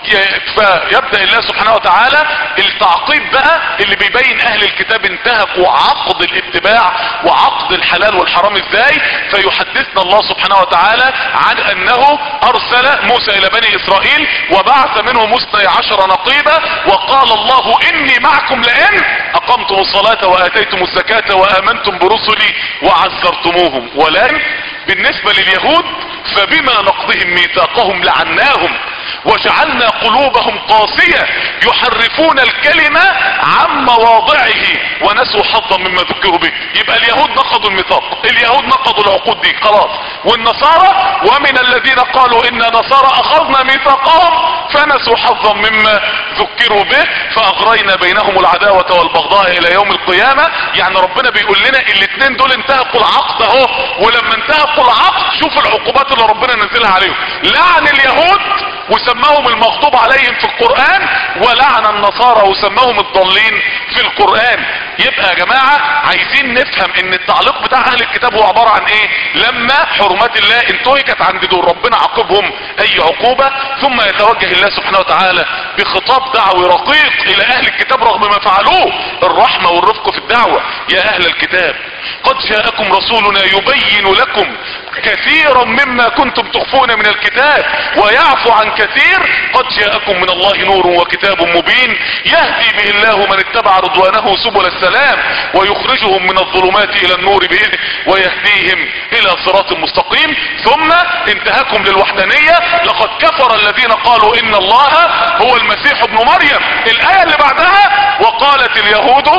فيبدأ الله سبحانه وتعالى التعقيب بقى اللي بيبين اهل الكتاب انتهكوا عقد الاتباع وعقد الحلال والحرام ازاي. فيحدثنا الله سبحانه وتعالى عن انه ارسل موسى الى بني اسرائيل وبعث منهم اثني عشر نقيبا وقال الله اني معكم لئن اقمتم الصلاة واتيتم الزكاة وامنتم برسلي وعزرتموهم. ولكن بالنسبة لليهود فبما نقضهم ميثاقهم لعناهم وجعلنا قلوبهم قاسية يحرفون الكلمة عن مواضعه ونسوا حظا مما ذكروا به. يبقى اليهود نقضوا الميثاق، اليهود نقضوا العقود دي خلاص. والنصارى ومن الذين قالوا ان نصارى اخذنا ميثاقهم فنسوا حظا مما ذكروا به فاغرينا بينهم العداوة والبغضاء الى يوم القيامة. يعني ربنا بيقول لنا الاثنين دول انتهكوا العقد اهو، ولما انتهكوا العقد شوف العقوبات اللي ربنا نزلها عليهم. لعن اليهود وسماهم المغضوب عليهم في القرآن، ولعن النصارى وسماهم الضالين في القرآن. يبقى يا جماعة عايزين نفهم ان التعليق بتاع اهل الكتاب هو عبارة عن ايه؟ لما حرمات الله انتهكت عند دول ربنا عاقبهم اي عقوبة. ثم يتوجه الله سبحانه وتعالى بخطاب دعوي رقيق الى اهل الكتاب رغم ما فعلوه، الرحمة والرفق في الدعوة. يا اهل الكتاب قد جاءكم رسولنا يبين لكم كثيرا مما كنتم تخفون من الكتاب ويعفو عن كثير. قد جاءكم من الله نور وكتاب مبين يهدي به الله من اتبع رضوانه سبل السلام ويخرجهم من الظلمات الى النور بإذنه ويهديهم الى صراط مستقيم. ثم انتهاكم للوحدانية. لقد كفر الذين قالوا ان الله هو المسيح ابن مريم. الآية اللي بعدها وقالت اليهود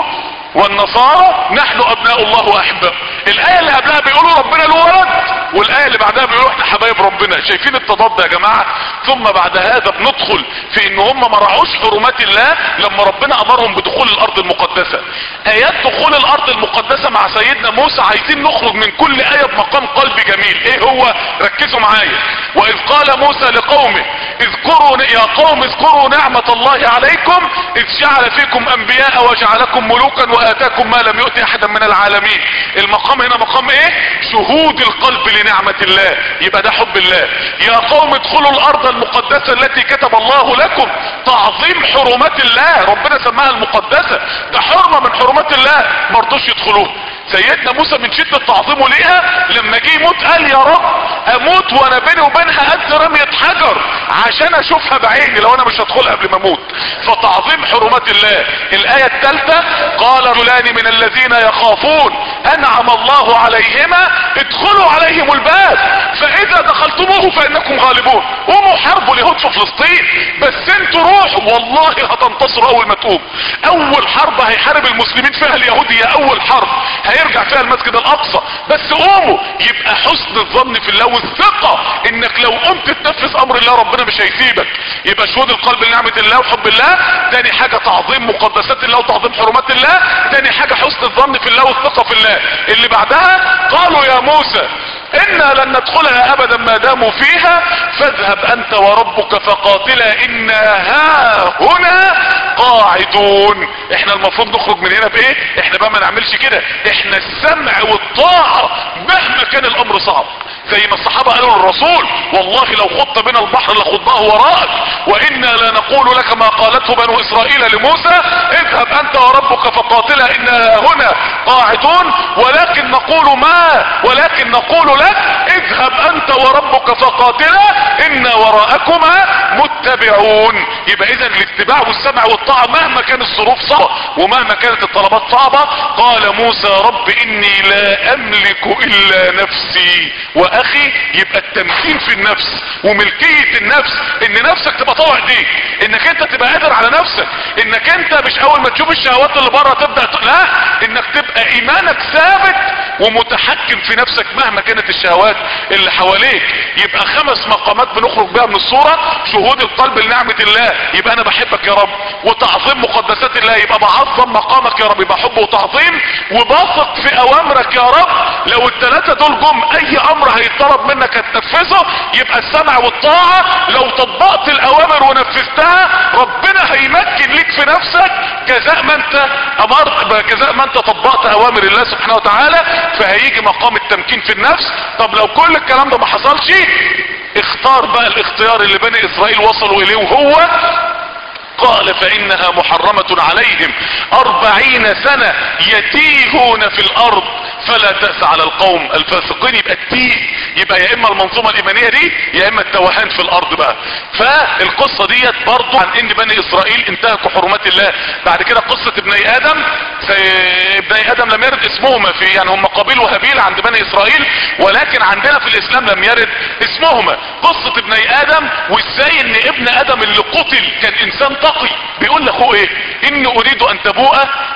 والنصارى نحن ابناء الله واحباؤه. الايه اللي قبلها بيقولوا ربنا له ولد، والايه اللي بعدها بيقولوا احنا حبايب ربنا. شايفين التضاد يا جماعه؟ ثم بعد هذا بندخل في ان هم ما رعوش حرمات الله لما ربنا امرهم بدخول الارض المقدسه. ايات دخول الارض المقدسه مع سيدنا موسى عايزين نخرج من كل ايه بمقام قلب جميل. ايه هو؟ ركزوا معايا. واذ قال موسى لقومه اذكروا يا قوم اذكروا نعمة الله عليكم اذ جعل فيكم انبياء وجعلكم ملوكا واتاكم ما لم يؤت احدا من العالمين. المقام هنا مقام ايه؟ شهود القلب لنعمة الله، يبقى ده حب الله. يا قوم ادخلوا الارض المقدسة التي كتب الله لكم، تعظيم حرمات الله، ربنا سماها المقدسة، ده حرمة من حرمات الله مرضوش يدخلوها. سيدنا موسى من شدة تعظيمه ليها لما جه يموت قال يا رب اموت وانا بيني وبينها قد رمية حجر عشان اشوفها بعيني لو انا مش هدخلها قبل ما اموت. فتعظيم حرمات الله. الاية الثالثة قال رجلان من الذين يخافون انعم الله عليهما ادخلوا عليهم الباب فاذا دخلتموه فانكم غالبون. قوموا حاربوا اليهود في فلسطين بس انتوا روحوا والله هتنتصروا اول ما تقوم. اول حرب هيحارب المسلمين فيها اليهود هي اول حرب هيرجع فيها المسجد الاقصى، بس قوموا. يبقى حسن الظن في الله والثقة انك لو قمت تنفذ امر الله ربنا مش هيسيبك. يبقى شهود القلب لنعمة الله وحب الله. تاني حاجة تعظيم مقدسات الله وتعظيم حرمات الله. تاني حاجة حسن الظن في الله والثقة في الله. اللي بعدها قالوا يا موسى انا لن ندخلها ابدا ما داموا فيها فاذهب انت وربك فقاتلا انا ها هنا قاعدون. احنا المفروض نخرج من هنا بايه؟ احنا بقى ما نعملش كده، احنا السمع والطاعة مهما كان الامر صعب. زي ما الصحابة قالوا للرسول والله لو خضت بنا البحر لخضناه وراءك وانا لا نقول لك ما قالته بنو اسرائيل لموسى اذهب انت وربك فقاتلا انا هنا قاعدون ولكن نقول ما ولكن نقول لك اذهب انت وربك فقاتلا انا وراءكما متبعون. يبقى اذا الاتباع والسمع والطاعة مهما كان الظروف صعبة ومهما كانت الطلبات صعبة. قال موسى رب اني لا املك الا نفسي واخي. يبقى التمكين في النفس وملكية النفس ان نفسك تبقى طوع ايديك، انك انت تبقى قادر على نفسك، انك انت مش اول ما تشوف الشهوات اللي بره تبدأ ت... لا، انك تبقى ايمانك ثابت ومتحكم في نفسك مهما كانت الشهوات اللي حواليك. يبقى خمس مقامات بنخرج بها من الصورة. شهود القلب لنعمة الله يبقى انا بحبك يا رب، وتعظيم مقدسات الله يبقى بعظم مقامك يا رب، يبقى حب وتعظيم، وبثق في اوامرك يا رب. لو الثلاثة دول جم اي امر هيطلب منك هتنفذه. يبقى السمع والطاعة لو طبقت الاوامر ونفذتها ربنا هيمكن ليك في نفسك جزاء ما انت امرت، جزاء ما انت طبقت اوامر الله سبحانه وتعالى. فهيجي مقام التمكين في النفس. طب لو كل الكلام ده ما حصلش اختار بقى الاختيار اللي بني اسرائيل وصلوا اليه وهو قال فانها محرمة عليهم اربعين سنة يتيهون في الارض فلا تأس على القوم الفاسقين. يبقى التيه يبقى يا اما المنظومة الايمانية دي يا اما التوهان في الارض بقى. فالقصة ديت برضو عن ان بني اسرائيل انتهكوا حرمات الله. بعد كده قصة ابني ادم. ابني ادم لم يرد اسمهما في يعني هم قابيل وهابيل عند بني اسرائيل، ولكن عندنا في الاسلام لم يرد اسمهما. قصة ابني ادم وازاي ان ابن ادم اللي قتل كان انسان تقي بيقول لاخوه ايه؟ اني اريد ان تبوء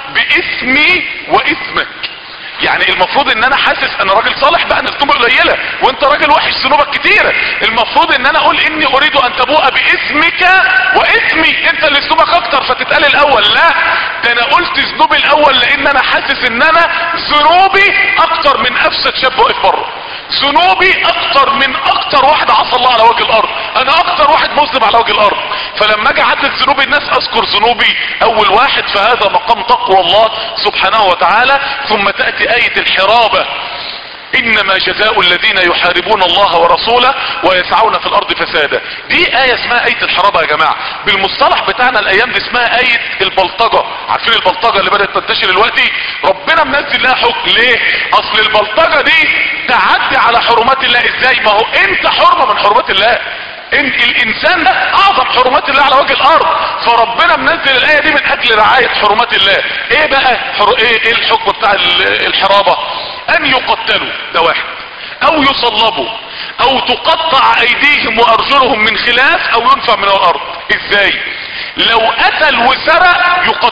باسمي واثمك. يعني المفروض ان انا حاسس انا راجل صالح بقى، انا ذنوبي قليله وانت راجل وحش ذنوبك كتيره. المفروض ان انا اقول اني اريد ان تبوء باسمك واثمي، انت اللي ذنوبك اكتر فتتقال الاول. لا، ده انا قلت ذنوبي الاول لان انا حاسس ان انا ذنوبي اكتر من افسد شاب واقف بره، ذنوبي اكتر من اكتر واحد عصى الله على وجه الارض، انا اكتر واحد مسلم على وجه الارض. فلما اجي اعدد ذنوب الناس اذكر ذنوبي اول واحد، فهذا مقام تقوى الله سبحانه وتعالى. ثم تأتي آية الحرابة انما جزاء الذين يحاربون الله ورسوله ويسعون في الارض فسادا. دي آية اسمها آية الحرابة يا جماعة. بالمصطلح بتاعنا الايام دي اسمها آية البلطجة. عارفين البلطجة اللي بدأت تنتشر دلوقتي؟ ربنا منزل لها حكم. ليه؟ اصل البلطجة دي تعدي على حرمات الله. ازاي؟ ما هو انت حرمة من حرمات الله، ان الانسان ده اعظم حرمات الله على وجه الارض. فربنا منزل الايه دي من اجل رعاية حرمات الله. ايه بقى حر... ايه, ايه الحكم بتاع الحرابة؟ ان يقتلوا، ده واحد، او يصلبوا، او تقطع ايديهم وارجلهم من خلاف، او ينفع من الارض. ازاي؟ لو قتل وسرق يقتل،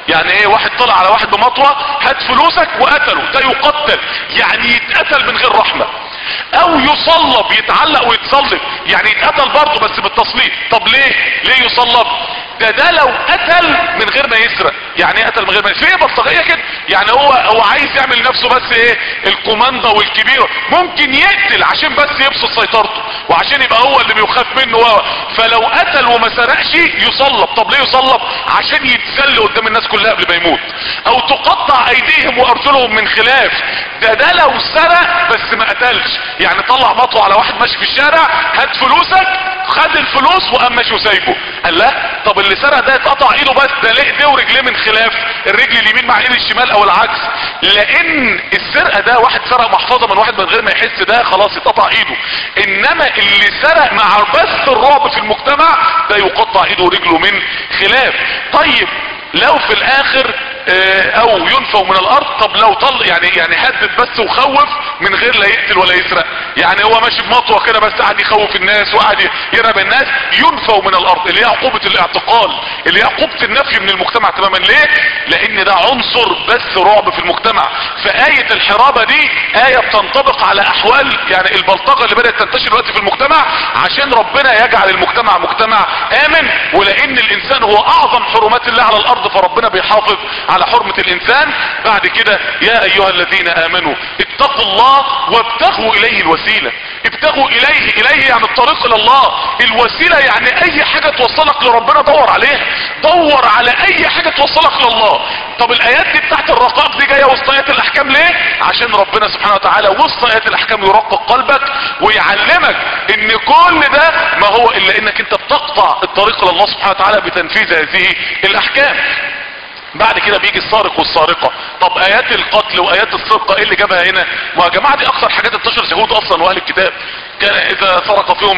يعني ايه؟ واحد طلع على واحد بمطوة، هات فلوسك، وقتله، ده يقتل، يعني يتقتل من غير رحمة. او يصلب، يتعلق ويتصلب، يعني يتقتل برضه بس بالتصليب. طب ليه ليه يصلب؟ ده ده لو قتل من غير ما يسرق. يعني ايه قتل من غير ما يسرق؟ هي بلطجيه كده، يعني هو هو عايز يعمل نفسه بس ايه، الكوماندا والكبير، ممكن يقتل عشان بس يبسط سيطرته وعشان يبقى هو اللي بيخاف منه هو. فلو قتل وما سرقش يصلب. طب ليه يصلب؟ عشان يتذل قدام الناس كلها قبل ما يموت. او تقطع ايديهم وارجلهم من خلاف. ده ده لو سرق بس ما قتلش، يعني طلع مطوه على واحد ماشي في الشارع، هات فلوسك، خد الفلوس وقام ماشي وسايبه. قال لا، طب اللي سرق ده اتقطع ايده بس، ده ليه ايديه ورجليه من خلاف، الرجل اليمين مع ايد الشمال او العكس. لان السرقه ده واحد سرق محفظه من واحد من غير ما يحس، ده خلاص اتقطع ايده. انما اللي سرق مع بث الرعب في المجتمع، ده يقطع ايده ورجله من خلاف. طيب لو في الاخر اه او ينفوا من الارض، طب لو طل يعني يعني هدد بس وخوف من غير لا يقتل ولا يسرق، يعني هو ماشي بمطوه كده بس قاعد يخوف الناس وقاعد يرعب الناس، ينفوا من الارض، اللي هي عقوبه الاعتقال، اللي هي عقوبه النفي من المجتمع تماما. ليه؟ لان ده عنصر بس رعب في المجتمع. فآية الحرابة دي آية بتنطبق على احوال يعني البلطجة اللي بدأت تنتشر دلوقتي في المجتمع، عشان ربنا يجعل المجتمع مجتمع امن، ولان الانسان هو اعظم حرمات الله على الارض، فربنا بيحافظ على حرمة الانسان. بعد كده يا ايها الذين امنوا اتقوا الله وابتغوا اليه الوسيلة. ابتغوا اليه، اليه يعني الطريق الى الله، الوسيلة يعني اي حاجة توصلك لربنا دور عليها، دور على اي حاجة توصلك لله. طب الايات دي بتاعت الرقاق دي جاية وسط ايات الاحكام ليه؟ عشان ربنا سبحانه وتعالى وسط ايات الاحكام يرقق قلبك ويعلمك ان كل ده ما هو الا انك انت بتقطع الطريق لله سبحانه وتعالى بتنفيذ هذه الاحكام. بعد كده بيجي السارق والسارقة. طب ايات القتل وايات السرقة ايه اللي جابها هنا؟ ما يا جماعة دي اكثر حاجات انتشرت يهود اصلا واهل الكتاب. كان اذا سرق فيهم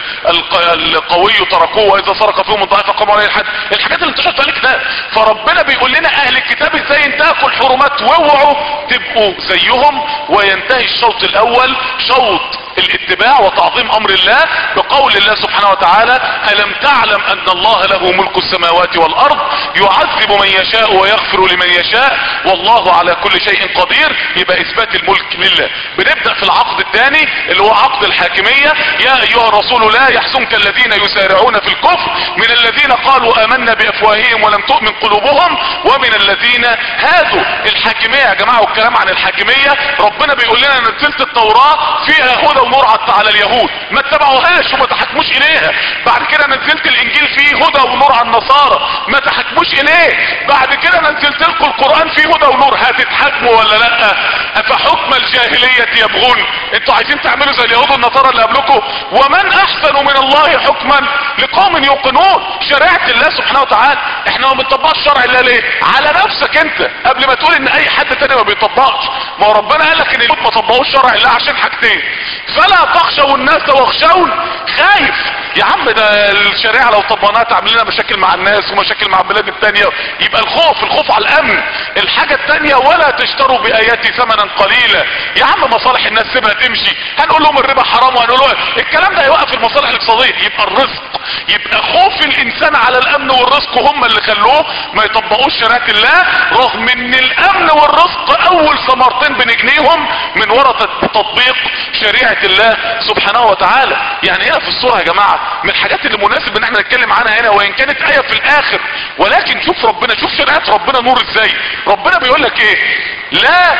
القوي تركوه، واذا سرق فيهم الضعيف قاموا عليه الحد. الحاجات اللي انتشرت في اهل الكتاب. فربنا بيقول لنا اهل الكتاب ازاي انتهكوا الحرمات، واوعوا تبقوا زيهم. وينتهي الشوط الاول شوط الاتباع وتعظيم امر الله بقول الله سبحانه وتعالى: الم تعلم ان الله له ملك السماوات والارض يعذب من يشاء ويغفر لمن يشاء والله على كل شيء قدير. يبقى اثبات الملك لله. بنبدأ في العقد الثاني اللي هو عقد الحاكمية. يا ايها الرسول لا يحزنك الذين يسارعون في الكفر من الذين قالوا امنا بافواههم ولم تؤمن قلوبهم ومن الذين هادوا. الحاكمية يا جماعة، والكلام عن الحاكمية ربنا بيقول لنا ان نزلت التوراة فيها هدى ونور على اليهود، ما اتبعوهاش وما تحكموش اليها. بعد كده نزلت الانجيل فيه هدى ونور على النصارى، ما تحكموش اليه. بعد كده نزلت لكم القرآن فيه هدى ونور، هتتحكموا ولا لا؟ افحكم الجاهلية يبغون؟ انتوا عايزين تعملوا زي اليهود والنصارى اللي قبلكم؟ ومن احسن من الله حكما لقوم يوقنون. شريعة الله سبحانه وتعالى احنا ما بنطبقش شرع الله ليه؟ على نفسك انت قبل ما تقول ان اي حد تاني ما بيطبقش. ما هو ربنا قال لك ان اليهود ما طبقوش شرع الله عشان حاجتين: فلا تخشوا الناس واخشون. خايف يا عم، ده الشريعة لو طبقناها تعمل لنا مشاكل مع الناس ومشاكل مع البلاد التانية. يبقى الخوف الخوف على الامن. الحاجة التانية: ولا تشتروا باياتي ثمنا قليلا. يا عم مصالح الناس سيبها تمشي، هنقول لهم الربا حرام وهنقول لهم الكلام ده هيوقف المصالح الاقتصادية. يبقى الرزق، يبقى خوف الانسان على الامن والرزق هم اللي خلوه ما يطبقوش شريعة الله، رغم ان الامن والرزق اول ثمرتين بنجنيهم من وراء تطبيق شريعة الله سبحانه وتعالى. يعني هنا في الصورة يا جماعة من الحاجات اللي مناسب ان احنا نتكلم عنها هنا، وان كانت اية في الاخر، ولكن شوف ربنا، شوف شريعة ربنا نور ازاي. ربنا بيقول لك ايه؟ لا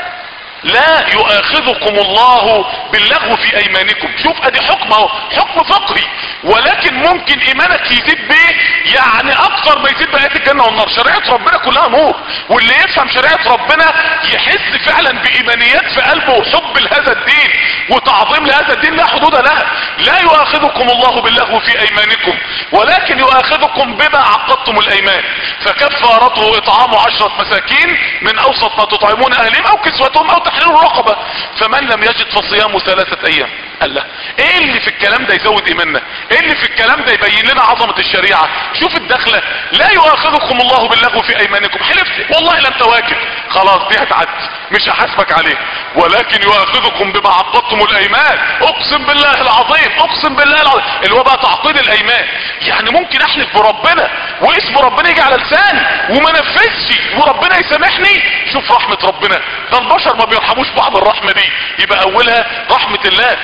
لا يؤاخذكم الله باللغو في ايمانكم. شوف ادي حكم اهو، حكم فقهي، ولكن ممكن ايمانك يزيد بيه يعني اكثر ما يزيد بايات الجنة والنار. شريعة ربنا كلها نور، واللي يفهم شريعة ربنا يحس فعلا بايمانيات في قلبه وحب لهذا الدين وتعظيم لهذا الدين لا حدود لها. لا يؤاخذكم الله باللغو في ايمانكم ولكن يؤاخذكم بما عقدتم الايمان فكفارته اطعام عشرة مساكين من اوسط ما تطعمون اهلهم او كسوتهم او تحرير رقبة فمن لم يجد فصيام ثلاثة ايام. قال له ايه اللي في الكلام ده يزود ايماننا؟ ايه اللي في الكلام ده يبين لنا عظمة الشريعة؟ شوف الدخلة: لا يؤاخذكم الله باللغو في ايمانكم. حلفت والله لم تواكب، خلاص دي هتعدي مش هحاسبك عليه، ولكن يؤاخذكم بما عقدتم الايمان. اقسم بالله العظيم، اقسم بالله العظيم، اللي هو بقى تعقيد الايمان. يعني ممكن احلف بربنا واسم ربنا يجي على لساني وما نفذش وربنا يسامحني؟ شوف رحمة ربنا، ده البشر ما بيرحموش بعض الرحمة دي. يبقى اولها رحمة الله.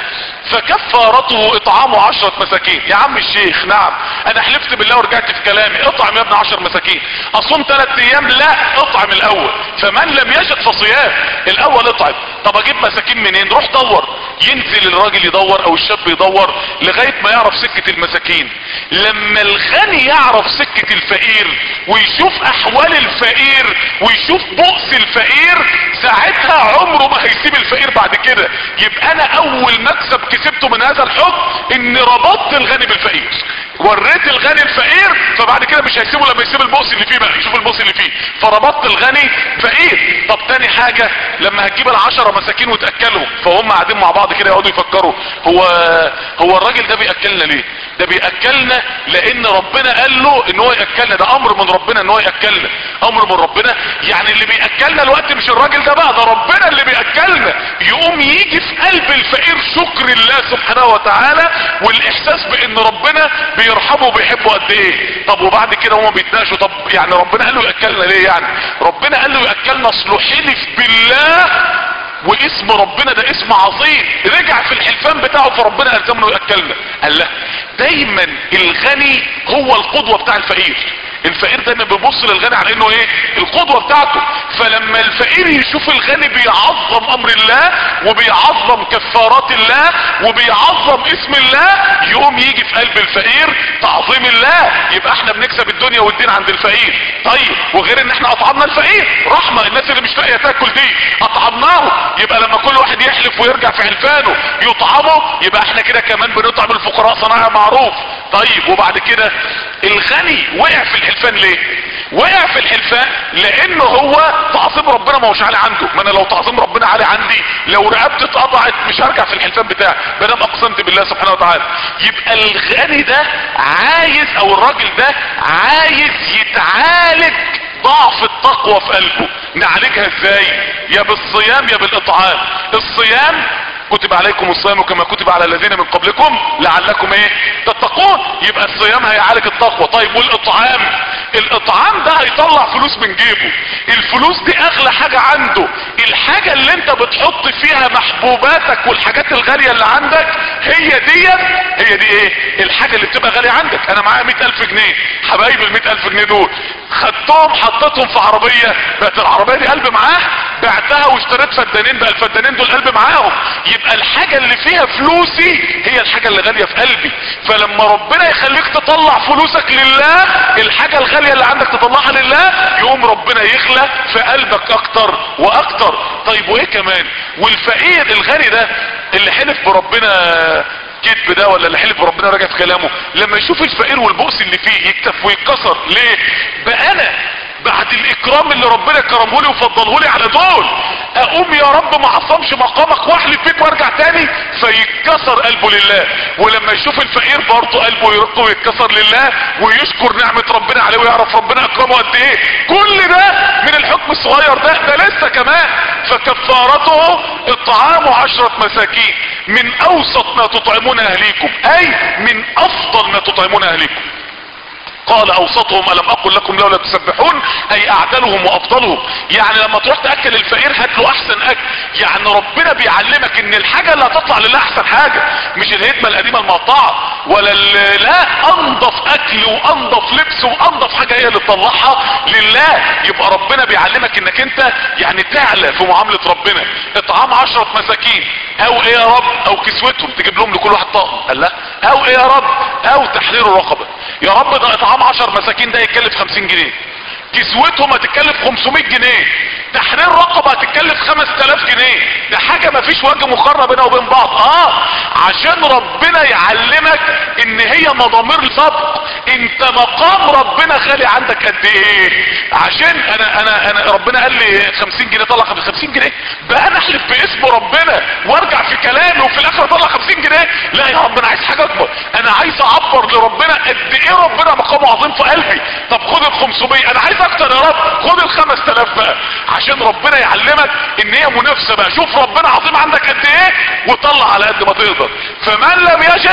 فكفارته اطعام عشرة مساكين. يا عم الشيخ نعم انا حلفت بالله ورجعت في كلامي، اطعم يا ابن عشر مساكين. اصوم ثلاث ايام؟ لا، اطعم الاول. فمن لم يجد فصيام، الاول اطعم. طب اجيب مساكين منين؟ روح دور. ينزل الراجل يدور او الشاب يدور لغاية ما يعرف سكة المساكين. لما الغني يعرف سكة الفقير ويشوف احوال الفقير ويشوف بؤس الفقير، ساعتها عمره ما هيسيب الفقير بعد كده. يبقى انا اول مكسب كسبته من هذا الحكم ان ربطت الغني بالفقير، وريت الغني الفقير، فبعد كده مش هيسيبه لما يسيب البؤس اللي فيه بقى، يشوف البؤس اللي فيه، فربطت الغني فقير. طب تاني حاجة، لما هتجيب العشرة مساكين وتأكلهم، فهم قاعدين مع بعض كده يقعدوا يفكروا هو هو الراجل ده بيأكلنا ليه؟ ده بيأكلنا لان ربنا قال له ان هو يأكلنا، ده امر من ربنا ان هو يأكلنا، امر من ربنا. يعني اللي بيأكلنا الوقت مش الراجل ده بقى، ده ربنا اللي بيأكلنا. يقوم يجي في قلب الفقير شكر الله سبحانه وتعالى والاحساس بان ربنا بيرحمه وبيحبه قد ايه. طب وبعد كده هما بيتناقشوا، طب يعني ربنا قال له يأكلنا ليه؟ يعني ربنا قال له يأكلنا اصله حلف بالله، واسم ربنا ده اسم عظيم، رجع في الحلفان بتاعه فربنا الزمه يأكلنا. قال له دايما الغني هو القدوة بتاع الفقير. الفقير دايما بيبص للغني على انه ايه؟ القدوة بتاعته. فلما الفقير يشوف الغني بيعظم امر الله وبيعظم كفارات الله وبيعظم اسم الله، يقوم يجي في قلب الفقير تعظيم الله. يبقى احنا بنكسب الدنيا والدين عند الفقير. طيب وغير ان احنا اطعمنا الفقير، رحمة. الناس اللي مش لاقيه تاكل دي اطعمناهم، يبقى لما كل واحد يحلف ويرجع في حلفانه يطعمه، يبقى احنا كده كمان بنطعم الفقراء، صناعة معروف. طيب وبعد كده الغني وقع في الحلفان ليه؟ وقع في الحلفان لانه هو تعظيم ربنا ما هوش عالي عنده. ما انا لو تعظيم ربنا عالي عندي، لو رقبتي اتقطعت مش هرجع في الحلفان بتاعي ما دام اقسمت بالله سبحانه وتعالى. يبقى الغني ده عايز، او الراجل ده عايز يتعالج ضعف التقوى في قلبه. نعالجها ازاي؟ يا بالصيام يا بالاطعام. الصيام كتب عليكم الصيام كما كتب على الذين من قبلكم لعلكم ايه تتقون. يبقى الصيام هيعالج التقوى. طيب والاطعام؟ الاطعام ده هيطلع فلوس من جيبه. الفلوس دي اغلى حاجة عنده. الحاجة اللي انت بتحط فيها محبوباتك والحاجات الغالية اللي عندك، هي دي هي دي ايه الحاجة اللي بتبقى غالية عندك. انا معايا مئة الف جنيه، حبايب المئة الف جنيه دول خدتهم حطيتهم في عربية، بقت العربية دي قلب معاه، بعتها واشتريت فدانين، بقى الفدانين دول قلب معاهم. يبقى الحاجة اللي فيها فلوسي هي الحاجة اللي غالية في قلبي. فلما ربنا يخليك تطلع فلوسك لله، الحاجة الغالية اللي عندك تطلعها لله، يقوم ربنا يخلق في قلبك اكتر واكتر. طيب وايه كمان؟ والفقير الغني ده اللي حلف بربنا كذب ده، ولا اللي حلف بربنا راجع في كلامه، لما يشوف الفقير والبؤس اللي فيه يكتف ويتكسر ليه؟ بقى انا بعد الاكرام اللي ربنا كرمه لي وفضله لي على دول، اقوم يا رب ما عصمش مقامك واحلف فيك وارجع تاني، فيتكسر قلبه لله. ولما يشوف الفقير برضه قلبه يرق ويتكسر لله ويشكر نعمة ربنا عليه ويعرف ربنا اكرمه قد ايه. كل ده من الحكم الصغير ده، ده لسه كمان. فكفارته اطعام عشرة مساكين من اوسط ما تطعمون اهليكم، اي من افضل ما تطعمون اهليكم. قال اوسطهم الم اقل لكم لولا تسبحون، اي اعدلهم وافضلهم. يعني لما تروح تاكل الفقير هات له احسن اكل. يعني ربنا بيعلمك ان الحاجه اللي هتطلع لله احسن حاجه، مش الهدمه القديمه المقطعه، ولا لا، انضف اكل وانضف لبس وانضف حاجه هي اللي تطلعها لله. يبقى ربنا بيعلمك انك انت يعني تعلى في معامله ربنا. اطعام عشرة مساكين، او ايه يا رب؟ او كسوتهم، تجيب لهم لكل واحد طقم. قال لا، او ايه يا رب؟ او تحرير رقبه. يا رب ده اطعام عشر مساكين ده يتكلف خمسين جنيه، كسوتهم هتتكلف خمسمائة جنيه، تحرير رقبه هتتكلف خمسة آلاف جنيه. ده حاجه ما فيش وجه مقارنه بينها وبين بعض. اه عشان ربنا يعلمك ان هي مضامير صدق. انت مقام ربنا غالي عندك قد ايه. عشان انا انا انا ربنا قال لي خمسين جنيه، طلع خمسين جنيه، بقى انا احلف باسم ربنا وارجع في كلامي وفي الاخر اطلع خمسين جنيه؟ لا يا رب، انا عايز حاجه اكبر. انا عايز اعبر لربنا قد ايه ربنا مقامه عظيم في قلبي. طب خد ال خمسمية، انا عايز اكتر يا رب، خد ال خمس تلاف بقى، عشان ربنا يعلمك ان هي منافسة بقى. شوف ربنا عظيم عندك قد ايه وطلع على قد ما تقدر. فمن لم يجد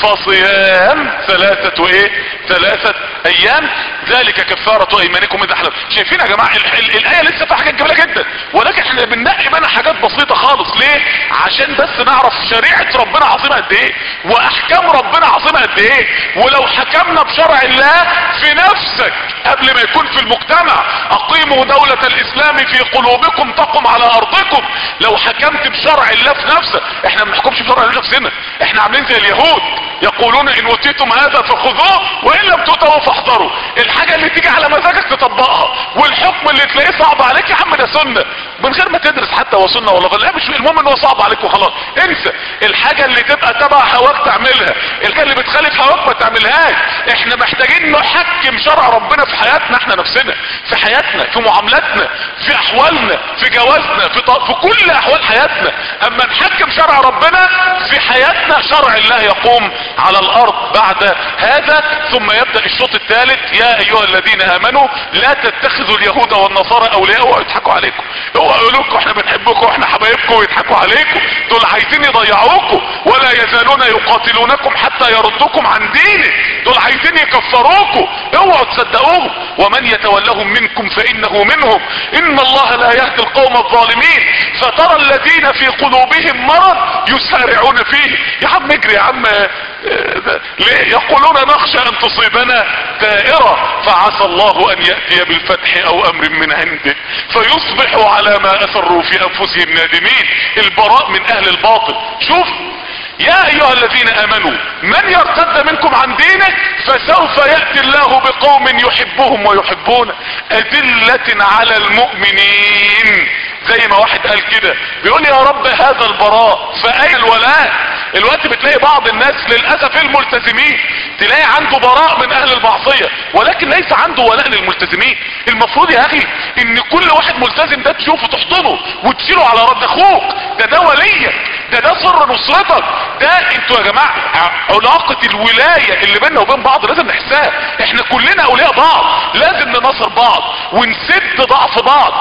فصيام ثلاثة وايه ثلاثة ايام ذلك كفارة ايمانكم اذا حلفتم. شايفين يا جماعة ال ال الاية لسه فيها حاجات جميلة جدا، ولكن احنا بننقي منها حاجات بسيطة خالص. ليه؟ عشان بس نعرف شريعة ربنا عظيمة قد ايه واحكام ربنا عظيمة قد ايه. ولو حكمنا بشرع الله في نفسك قبل ما يكون في المجتمع، اقيموا دولة الاسلام في قلوبكم تقم على ارضكم. لو حكمت بشرع الله في نفسك، احنا ما بنحكمش بشرع الله نفسنا، احنا عاملين زي اليهود يقولون ان اوتيتم هذا فخذوه وان لم تؤتوا فاحذروا. الحاجة اللي تيجي على مزاجك تطبقها، والحكم اللي تلاقيه صعب عليك يا عم ده سنة، من غير ما تدرس حتى هو سنة ولا غير. لا مش المهم ان هو صعب عليك وخلاص، انسى. الحاجة اللي تبقى تبع هواك تعملها، الحاجة اللي بتخالف هواك ما تعملهاش. احنا محتاجين نحكم شرع ربنا في حياتنا احنا نفسنا، في حياتنا، في معاملاتنا، في احوالنا، في جوازنا، في, ط... في كل احوال حياتنا. اما نحكم شرع ربنا في حياتنا، شرع الله يقوم على الارض بعد هذا. ثم يبدأ الشوط الثالث: يا ايها الذين امنوا لا تتخذوا اليهود والنصارى اولياء. اوعوا يضحكوا عليكم، اوعوا يقولوا لكم احنا بنحبكم واحنا حبايبكم ويضحكوا عليكم. دول عايزين يضيعوكم، ولا يزالون يقاتلونكم حتى يردوكم عن دينه. دول عايزين يكفروكم، اوعوا تصدقوهم. ومن يتولهم منكم فانه منهم ان الله لا يهدي القوم الظالمين. فترى الذين في قلوبهم مرض يسارعون فيه. يا عم اجري يا عم، ليه؟ يقولون نخشى ان تصيبنا دائرة فعسى الله ان يأتي بالفتح او امر من عنده فيصبحوا على ما اسروا في انفسهم نادمين. البراء من اهل الباطل. شوف: يا ايها الذين امنوا من يرتد منكم عن دينه فسوف يأتي الله بقوم يحبهم ويحبونه اذلة على المؤمنين. زي ما واحد قال كده، بيقول يا رب هذا البراء فاين الولاء؟ الوقت بتلاقي بعض الناس للاسف الملتزمين تلاقي عنده براء من اهل المعصية، ولكن ليس عنده ولاء للملتزمين. المفروض يا اخي ان كل واحد ملتزم ده تشوفه تحضنه وتشيله على رد اخوك، ده ده وليك، ده ده سر نصرتك. ده انتوا يا جماعة علاقة الولاية اللي بيننا وبين بعض لازم نحسها. احنا كلنا اولياء بعض، لازم نناصر بعض ونسد ضعف بعض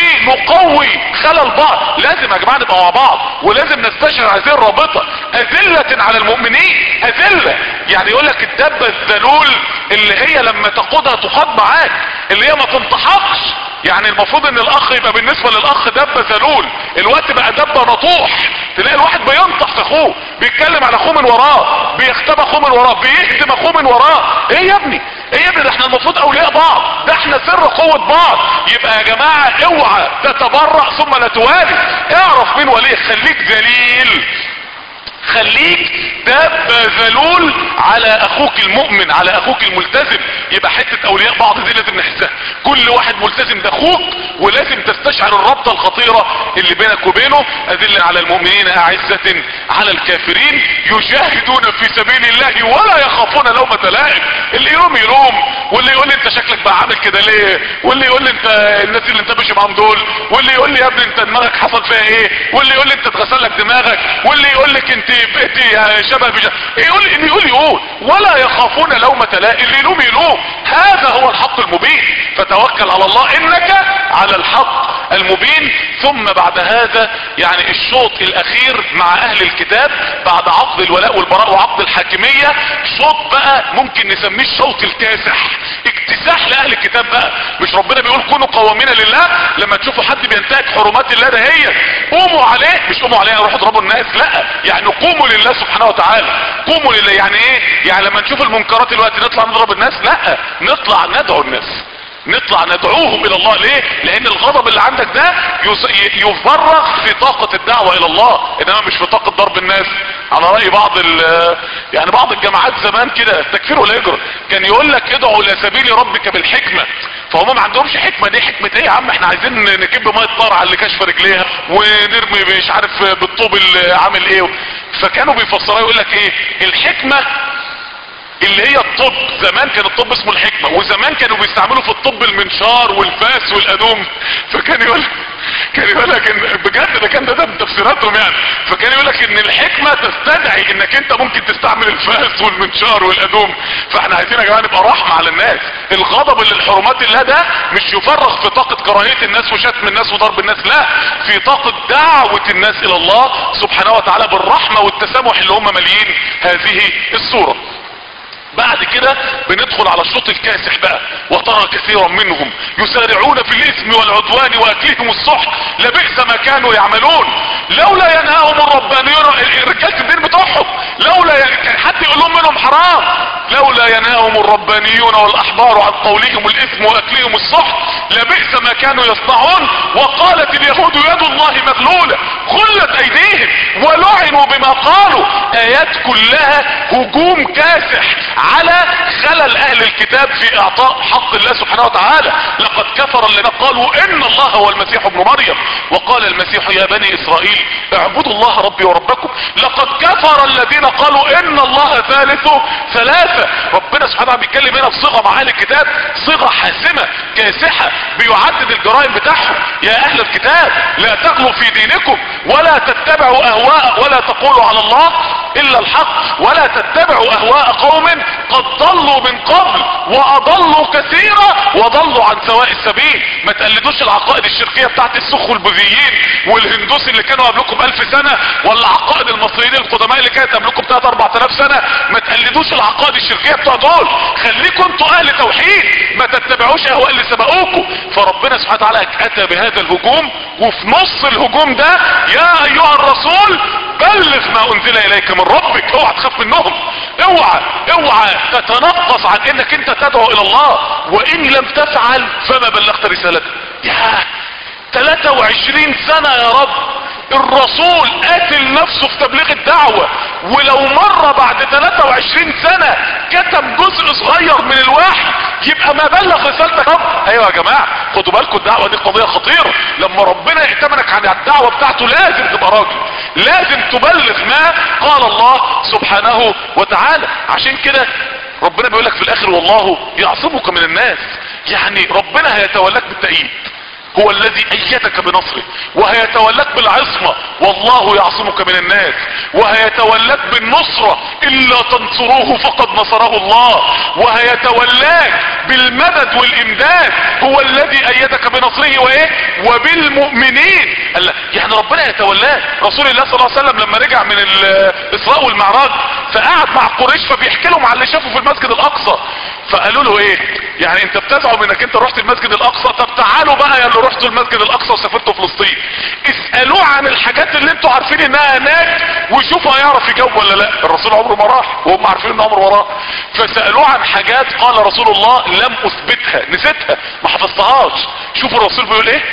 ونقوي خلل بعض. لازم يا جماعة نبقى مع بعض، ولازم نستشعر هذه الرابطة. اذلة على المؤمنين، اذلة يعني يقول لك الدبة الذلول اللي هي لما تقودها تقاد معاك، اللي هي ما تنطحقش. يعني المفروض ان الاخ يبقى بالنسبة للاخ دبة ذلول، الوقت بقى دبة نطوح. تلاقي الواحد بينطح في اخوه، بيتكلم على اخوه من وراه، بيختب اخوه من وراه، بيهدم اخوه من وراه. ايه يا ابني ايه يا ابني؟ ده احنا المفروض اولياء بعض، ده احنا سر قوة بعض. يبقى يا جماعة اوعى تتبرأ ثم لا توالي. اعرف مين وليك، خليك ذليل، خليك داب ذلول على اخوك المؤمن، على اخوك الملتزم. يبقى حتة اولياء بعض دي لازم نحسها. كل واحد ملتزم ده اخوك، ولازم تستشعر الرابطة الخطيرة اللي بينك وبينه. اذل على المؤمنين اعزة على الكافرين يجاهدون في سبيل الله ولا يخافون لومة لائم. اللي يلوم يلوم، واللي يقول لي انت شكلك بقى عامل كده ليه، واللي يقول لي انت الناس اللي انت ماشي معاهم دول، واللي يقول لي يا ابني انت دماغك حصل فيها ايه، واللي يقول لي انت اتغسل لك دماغك، واللي يقول لك انت بقيتي شبه بجا. يقول اللي يقول يقول ولا يخافون لومة لائم. اللي يلوم يلوم، هذا هو الحق المبين. فتوكل على الله انك على الحق المبين. ثم بعد هذا يعني الشوط الاخير مع اهل الكتاب بعد عقد الولاء والبراء وعقد الحاكمية، شوط بقى ممكن نسميه الشوط الكاسح، اكتساح لاهل الكتاب بقى. مش ربنا بيقول كونوا قوامين لله؟ لما تشوفوا حد بينتهك حرمات الله ده هي قوموا عليه، مش قوموا عليه روحوا اضربوا الناس، لا يعني قوموا لله سبحانه وتعالى. قوموا لله يعني ايه؟ يعني لما نشوف المنكرات دلوقتي نطلع نضرب الناس؟ لا، نطلع ندعو الناس، نطلع ندعوهم الى الله. ليه؟ لان الغضب اللي عندك ده يفرغ في طاقة الدعوة الى الله، انما مش في طاقة ضرب الناس. على رأي بعض يعني بعض الجماعات زمان كده التكفير والهجرة كان يقول لك ادعوا الى سبيل ربك بالحكمة. فهم ما عندهمش حكمة. دي حكمة ايه يا عم؟ احنا عايزين نكب مية نار على اللي كشف رجليها ونرمي مش عارف بالطوب اللي عامل ايه. فكانوا بيفسروا يقول لك ايه الحكمة اللي هي الطب. زمان كان الطب اسمه الحكمة، وزمان كانوا بيستعملوا في الطب المنشار والفاس والادوم. فكان يقول كان يقول لك ان بجد ده كان ده, ده من تفسيراتهم يعني. فكان يقول لك ان الحكمه تستدعي انك انت ممكن تستعمل الفاس والمنشار والادوم. فاحنا عايزين يا جماعه نبقى رحمه على الناس. الغضب اللي لحرمات الله ده مش يفرغ في طاقه كراهيه الناس وشتم الناس وضرب الناس، لا، في طاقه دعوه الناس الى الله سبحانه وتعالى بالرحمه والتسامح اللي هم ماليين هذه الصوره. بعد كده بندخل على الشوط الكاسح بقى. وترى كثيرا منهم يسارعون في الاثم والعدوان واكلهم السحت لبئس ما كانوا يعملون لولا ينهاهم الربانيون، رجاله الدين بتوعهم، لولا ي... كان حد يقول لهم منهم حرام، لولا ينهاهم الربانيون والاحبار عن قولهم الاثم واكلهم السحت لبئس ما كانوا يصنعون. وقالت اليهود يد الله مغلوله غلت ايديهم ولعنوا بما قالوا. ايات كلها هجوم كاسح على خلل اهل الكتاب في اعطاء حق الله سبحانه وتعالى. لقد كفر الذين قالوا ان الله هو المسيح ابن مريم وقال المسيح يا بني اسرائيل اعبدوا الله ربي وربكم. لقد كفر الذين قالوا ان الله ثالث ثلاثة. ربنا سبحانه وتعالى بيتكلم هنا بصيغه مع اهل الكتاب، صيغه حاسمه كاسحه بيعدد الجرائم بتاعهم. يا اهل الكتاب لا تغلوا في دينكم ولا تتبعوا اهواء ولا تقولوا على الله الا الحق ولا تتبعوا اهواء قوم قد ضلوا من قبل واضلوا كثيرا وضلوا عن سواء السبيل. ما تقلدوش العقائد الشركية بتاعت السخ والبوذيين والهندوس اللي كانوا قبلكم الف سنة، ولا عقائد المصريين القدماء اللي كانت قبلكم تلاتة اربعة الاف سنة. ما تقلدوش العقائد الشركية بتوع دول، خليكم انتوا اهل توحيد، ما تتبعوش اهواء اللي سبقوكم. فربنا سبحانه وتعالى اتى بهذا الهجوم، وفي نص الهجوم ده يا ايها الرسول بلغ ما انزل اليك من ربك. اوعى تخاف منهم، اوعى اوعى تتنقص عن انك انت تدعو الى الله، وان لم تفعل فما بلغت رسالته. يا تلاتة وعشرين سنة يا رب الرسول قاتل نفسه في تبليغ الدعوة، ولو مرة بعد تلاتة وعشرين سنة كتب جزء صغير من الوحي يبقى ما بلغ رسالتك رب. ايوه يا جماعة خدوا بالكم، الدعوة دي قضية خطيرة. لما ربنا يأتمنك عن الدعوة بتاعته لازم تبقى راجل، لازم تبلغ ما قال الله سبحانه وتعالى. عشان كده ربنا بيقول لك في الاخر والله يعصمك من الناس، يعني ربنا هيتولاك بالتأييد، هو الذي ايدك بنصره وهيتولاك بالعصمة، والله يعصمك من الناس، وهيتولاك بالنصرة الا تنصروه فقد نصره الله، وهيتولاك بالمدد والامداد، هو الذي ايدك بنصره وايه وبالمؤمنين. يعني ربنا يتولاك. رسول الله صلى الله عليه وسلم لما رجع من الاسراء والمعراج فقعد مع قريش فبيحكي لهم على اللي شافه في المسجد الاقصى، فقالوا له ايه يعني انت بتزعم انك انت رحت المسجد الاقصى، طب تعالوا بقى يا اللي رحتوا المسجد الاقصى وسافرتوا فلسطين اسألوه عن الحاجات اللي انتوا عارفين انها هناك وشوفوا هيعرف يجاوب ولا لا. الرسول عمره ما راح وهم عارفين ان عمره ما راح، فسألوه عن حاجات قال رسول الله لم اثبتها، نسيتها ما حفظتهاش. شوفوا الرسول بيقول ايه،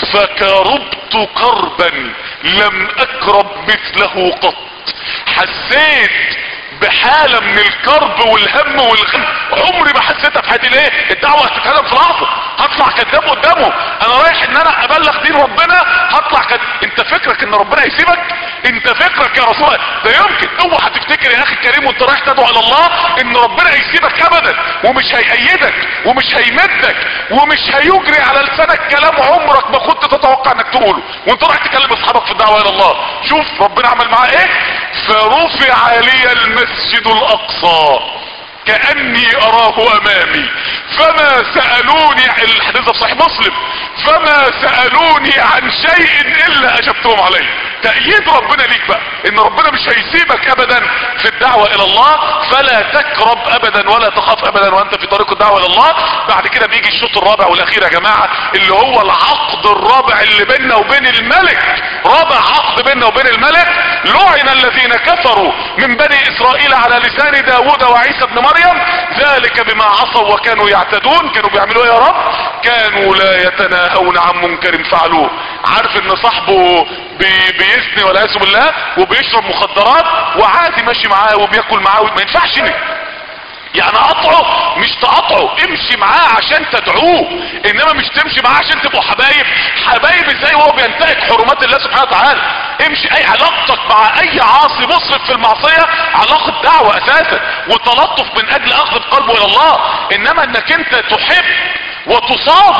فكربت كربا لم اكرب مثله قط. حسيت بحالة من الكرب والهم والغم عمري ما حسيتها في حياتي. ليه؟ الدعوة هتتهدم في لحظة، هطلع كذاب قدامه، انا رايح ان انا ابلغ دين ربنا هطلع كذاب. انت فكرك ان ربنا هيسيبك؟ انت فكرك يا رسول الله ده يمكن؟ اوعى تفتكر يا اخي الكريم وانت رايح تدعو الى الله ان ربنا هيسيبك ابدا، ومش هيأيدك ومش هيمدك ومش هيجري على لسانك كلام عمرك ما كنت تتوقع انك تقوله وانت رايح تكلم اصحابك في الدعوة الى الله. شوف ربنا عمل معاه ايه، فرفع لي المسجد الاقصى كأني اراه امامي فما سألوني، الحديث في صحيح مسلم، فما سألوني عن شيء الا اجبتهم عليه. تأييد ربنا ليك بقى ان ربنا مش هيسيبك ابدا في الدعوة الى الله، فلا تكرب ابدا ولا تخاف ابدا وانت في طريق الدعوة الى الله. بعد كده بيجي الشوط الرابع والاخير يا جماعة اللي هو العقد الرابع اللي بيننا وبين الملك، رابع عقد بيننا وبين الملك. لعن الذين كفروا من بني اسرائيل على لسان داود وعيسى بن مريم ذلك بما عصوا وكانوا يعتدون. كانوا بيعملوا ايه يا رب؟ كانوا لا يتناهون عن منكر فعلوه. عارف ان صاحبه بي بيزني والعياذ بالله وبيشرب مخدرات وعادي ماشي معاه وبياكل معاه، ما ينفعش ليه يعني اقطعه؟ مش تقطعه، امشي معاه عشان تدعوه، انما مش تمشي معاه عشان تبقوا حبايب. حبايب ازاي وهو بينتهك حرمات الله سبحانه وتعالى؟ امشي. اي علاقتك مع اي عاصي مسرف في المعصية علاقة دعوة اساسا وتلطف من اجل اخذ قلبه الى الله، انما انك انت تحب وتصادق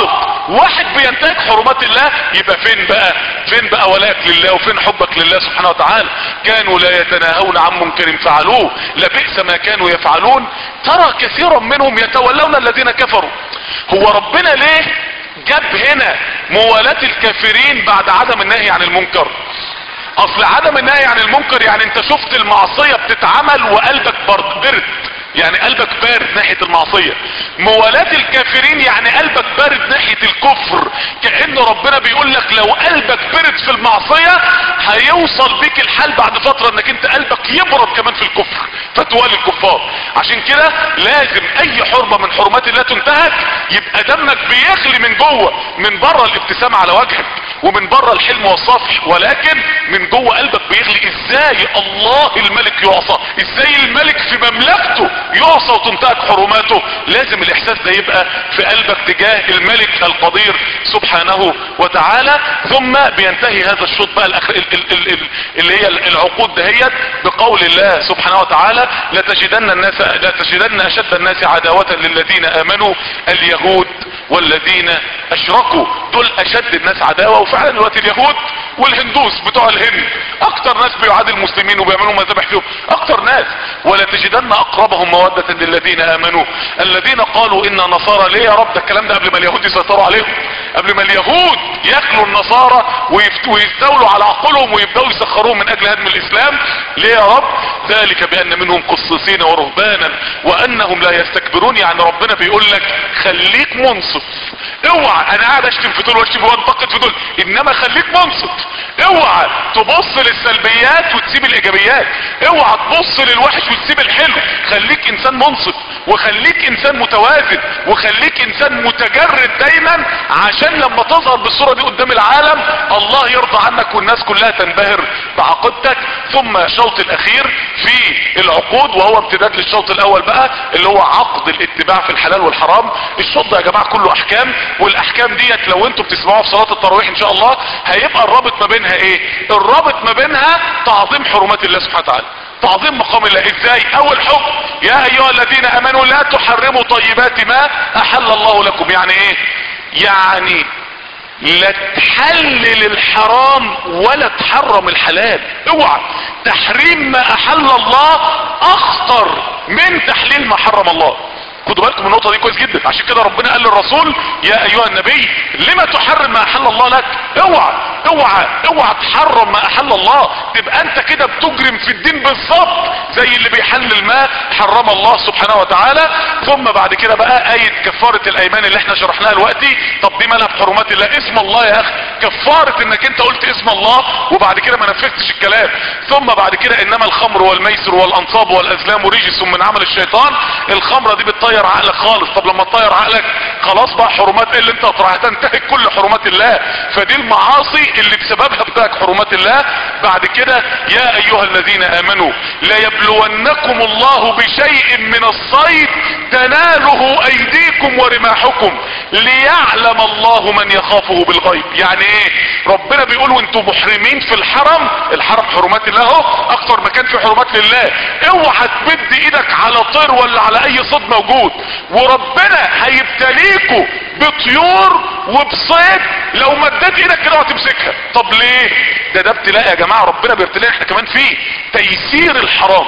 واحد بينتهك حرمات الله، يبقى فين بقى فين بقى ولاك لله وفين حبك لله سبحانه وتعالى؟ كانوا لا يتناهون عن منكر فعلوه لبئس ما كانوا يفعلون ترى كثيرا منهم يتولون الذين كفروا. هو ربنا ليه جاب هنا موالاة الكافرين بعد عدم النهي عن المنكر؟ اصل عدم النهي عن المنكر يعني انت شفت المعصية بتتعمل وقلبك برد، يعني قلبك بارد ناحية المعصية. موالاة الكافرين يعني قلبك بارد ناحية الكفر، كأن ربنا بيقول لك لو قلبك بارد في المعصية هيوصل بيك الحال بعد فترة انك انت قلبك يبرد كمان في الكفر فتوالي الكفار. عشان كده لازم اي حرمة من حرمات الله تنتهك يبقى دمك بيغلي من جوه، من بره الابتسامة على وجهك ومن بره الحلم والصفح، ولكن من جوه قلبك بيغلي. ازاي الله الملك يعصى؟ ازاي الملك في مملكته يعصى وتنتهك حرماته؟ لازم الاحساس ده يبقى في قلبك تجاه الملك القدير سبحانه وتعالى. ثم بينتهي هذا الشوط بقى الاخر اللي هي العقود دهيت بقول الله سبحانه وتعالى لتجدن الناس لتجدن اشد الناس عداوة للذين امنوا اليهود والذين اشركوا. دول اشد الناس عداوة، وفعلا دلوقتي اليهود والهندوس بتوع الهند اكتر ناس بيعادي المسلمين وبيعملوا مذابح فيهم اكتر ناس. ولتجدن اقربهم مودة للذين امنوا الذين قالوا انا نصارى. ليه يا رب؟ ده الكلام ده قبل ما اليهود يسيطروا عليهم، قبل ما اليهود ياكلوا النصارى ويستولوا على عقولهم ويبداوا يسخروهم من اجل هدم الاسلام. ليه يا رب؟ ذلك بان منهم قسيسين ورهبانا وانهم لا يستكبرون. يعني ربنا بيقول لك خليك منصف، اوعى انا قاعد اشتم في دول واشتم وانتقد في دول، انما خليك منصف. اوعى تبص للسلبيات وتسيب الايجابيات، اوعى تبص للوحش وتسيب الحلو. خليك انسان منصف، وخليك انسان متوازن، وخليك انسان متجرد دايما، عشان لما تظهر بالصورة دي قدام العالم الله يرضى عنك والناس كلها تنبهر بعقيدتك. ثم الشوط الاخير في العقود وهو امتداد للشوط الاول بقى اللي هو عقد الاتباع في الحلال والحرام. الشوط ده يا جماعة كله احكام، والاحكام ديت لو انتم بتسمعوها في صلاة التراويح ان شاء الله هيبقى الرابط ما بينها ايه؟ الرابط ما بينها تعظيم حرمات الله سبحانه وتعالى، تعظيم مقام الله. ازاي؟ اول حكم يا ايها الذين امنوا لا تحرموا طيبات ما احل الله لكم. يعني ايه؟ يعني لا تحلل الحرام ولا تحرم الحلال. اوعى تحريم ما احل الله اخطر من تحليل ما حرم الله. خدوا بالكم من النقطة دي كويس جدا. عشان كده ربنا قال للرسول يا ايها النبي لما تحرم ما احل الله لك. اوعى اوعى اوعى تحرم ما احل الله، تبقى انت كده بتجرم في الدين بالظبط زي اللي بيحلل ما حرم الله سبحانه وتعالى. ثم بعد كده بقى آية كفارة الايمان اللي احنا شرحناها دلوقتي. طب دي مالها بحرمات الله؟ اسم الله يا اخي، كفارة انك انت قلت اسم الله وبعد كده ما نفذتش الكلام. ثم بعد كده انما الخمر والميسر والانصاب والازلام رجس من عمل الشيطان. الخمرة دي بتطير عقلك خالص. طب لما تطير عقلك خلاص بقى حرمات ايه اللي انت هتنتهك كل حرمات الله. فدي المعاصي اللي بسببها بتاعك حرمات الله. بعد كده يا ايها الذين امنوا لا يبلونكم الله بشيء من الصيد تناله ايديكم ورماحكم ليعلم الله من يخافه بالغيب. يعني ايه؟ ربنا بيقول وانتم محرمين في الحرم، الحرم حرمات الله اهو، اكتر مكان في حرمات لله. اوعى تمد ايدك على طير ولا على اي صيد موجود، وربنا هيبتليكوا بطيور وبصيد لو مدت ايدك كده وهتمسكها. طب ليه؟ ده ده ابتلاء يا جماعة، ربنا بيبتلينا احنا كمان فيه. تيسير الحرام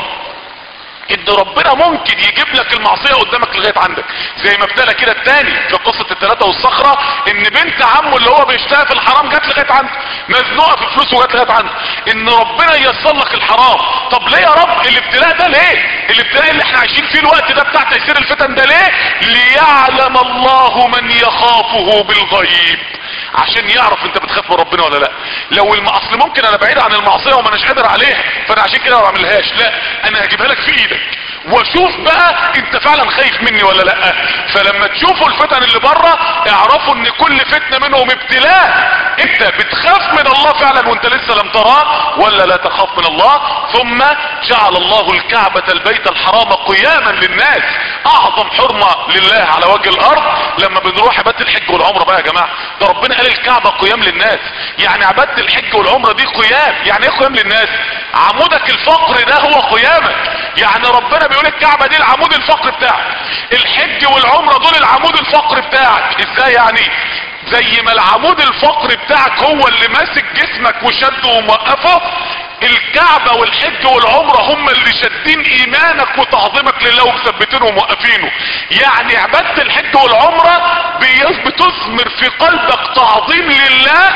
ان ربنا ممكن يجيب لك المعصية قدامك لغاية عندك، زي ما ابتلى كده التاني في قصة الثلاثة والصخرة، ان بنت عمه اللي هو بيشتغل في الحرام جات لغاية عنده، مزنوقة في فلوسه جات لغاية عنده، ان ربنا ييسر لك الحرام. طب ليه يا رب الابتلاء ده؟ ليه الابتلاء اللي احنا عايشين فيه الوقت ده بتاع تيسير الفتن ده ليه؟ ليعلم الله من يخافه بالغيب، عشان يعرف انت بتخاف من ربنا ولا لا. لو الاصل ممكن انا بعيد عن المعصيه وما اناش قادر عليها فانا عشان كده ما بعملهاش، لا انا هجيبها لك في ايدك واشوف بقى انت فعلا خايف مني ولا لا. فلما تشوفوا الفتن اللي بره اعرفوا ان كل فتنه منهم ابتلاء. انت بتخاف من الله فعلا وانت لسه لم تراه ولا لا تخاف من الله. ثم جعل الله الكعبة البيت الحرام قياما للناس، اعظم حرمة لله على وجه الارض. لما بنروح عبادة الحج والعمرة بقى يا جماعة، ده ربنا قال الكعبة قيام للناس. يعني عبادة الحج والعمرة دي قيام. يعني ايه قيام للناس؟ عمودك الفقري ده هو قيامك. يعني ربنا بيقول الكعبة دي العمود الفقري بتاعك، الحج والعمرة دول العمود الفقري بتاعك. ازاي يعني؟ زي ما العمود الفقري بتاعك هو اللي ماسك جسمك وشده وموقفه، الكعبة والحج والعمرة هم اللي شادين ايمانك وتعظيمك لله ومثبتينه وموقفينه. يعني عبادة الحج والعمرة بتثمر في قلبك تعظيم لله،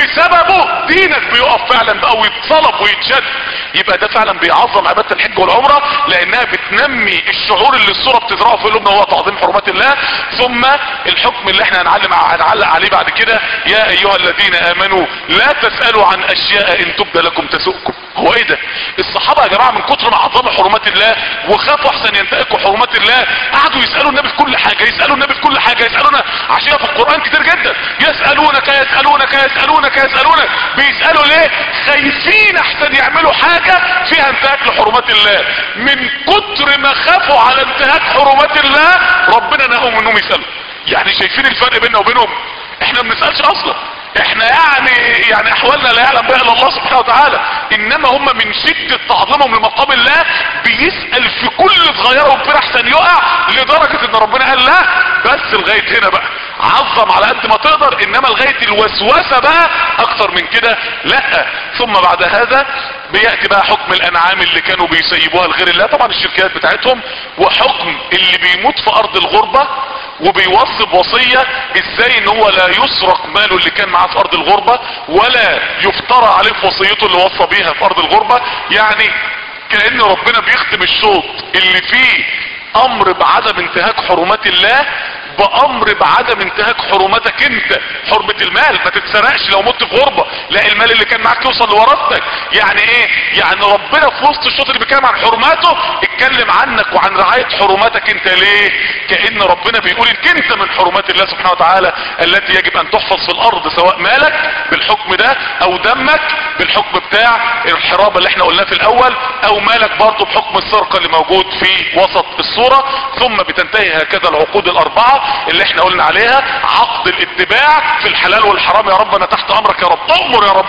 بسببه دينك بيقف فعلا بقى ويتصلب ويتشد. يبقى ده فعلا بيعظم عبادة الحج والعمرة، لانها بتنمي الشعور اللي الصورة بتزرعه في قلوبنا هو تعظيم حرمات الله. ثم الحكم اللي احنا هنعلم هنعلق عليه بعد كده، يا ايها الذين امنوا لا تسألوا عن اشياء ان تبدى لكم تسؤكم. هو ايه ده؟ الصحابة يا جماعة من كتر ما عظموا حرمات الله وخافوا احسن ينتهكوا حرمات الله، قعدوا يسألوا النبي في كل حاجة، يسألوا النبي في كل حاجة، يسألونا عشان في القرآن كتير جدا، يسألونك يسألونك يسألونك يسألونك. بيسألوا ليه؟ خايفين احسن يعملوا حاجة فيها انتهاك لحرمات الله. من كتر ما خافوا على انتهاك حرمات الله ربنا نهاهم انهم يسألوا. يعني شايفين الفرق بيننا وبينهم؟ احنا ما بنسألش اصلا، احنا يعني يعني احوالنا لا يعلم بها الا الله سبحانه وتعالى، انما هم من شدة تعظيمهم لمقام الله بيسأل في كل صغيرة وكبيرة احسن يقع، لدرجة ان ربنا قال لا بس لغاية هنا بقى، عظم على قد ما تقدر، انما لغاية الوسوسة بقى اكتر من كده لا. ثم بعد هذا بيأتي بقى حكم الانعام اللي كانوا بيسيبوها لغير الله، طبعا الشركات بتاعتهم، وحكم اللي بيموت في ارض الغربة وبيوصي بوصية ازاي ان هو لا يسرق ماله اللي كان معاه في ارض الغربة، ولا يفترى عليه في وصيته اللي وصى بيها في ارض الغربة. يعني كأن ربنا بيختم الشوط اللي فيه امر بعدم انتهاك حرمات الله بامر بعدم انتهاك حرمتك انت. حرمة المال ما تتسرقش لو مت في غربة، لا المال اللي كان معاك يوصل لورثتك. يعني ايه؟ يعني ربنا في وسط الشوط اللي بيتكلم عن حرماته اتكلم عنك وعن رعاية حرماتك انت. ليه؟ كأن ربنا بيقول انك انت من حرمات الله سبحانه وتعالى التي يجب ان تحفظ في الارض، سواء مالك بالحكم ده او دمك بالحكم بتاع الحرابة اللي احنا قلناه في الاول، او مالك برضه بحكم السرقة اللي موجود في وسط الصورة. ثم بتنتهي هكذا العقود الاربعة اللي احنا قلنا عليها. عقد الاتباع في الحلال والحرام، يا رب انا تحت امرك يا رب، امر يا رب.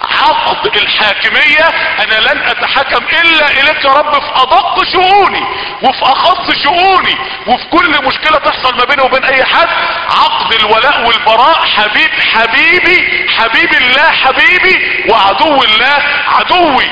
عقد الحاكمية، انا لن اتحكم الا اليك يا رب في ادق شؤوني وفي اخص شؤوني وفي كل مشكلة تحصل ما بيني وبين اي حد. عقد الولاء والبراء، حبيب حبيبي حبيب الله حبيبي وعدو الله عدوي.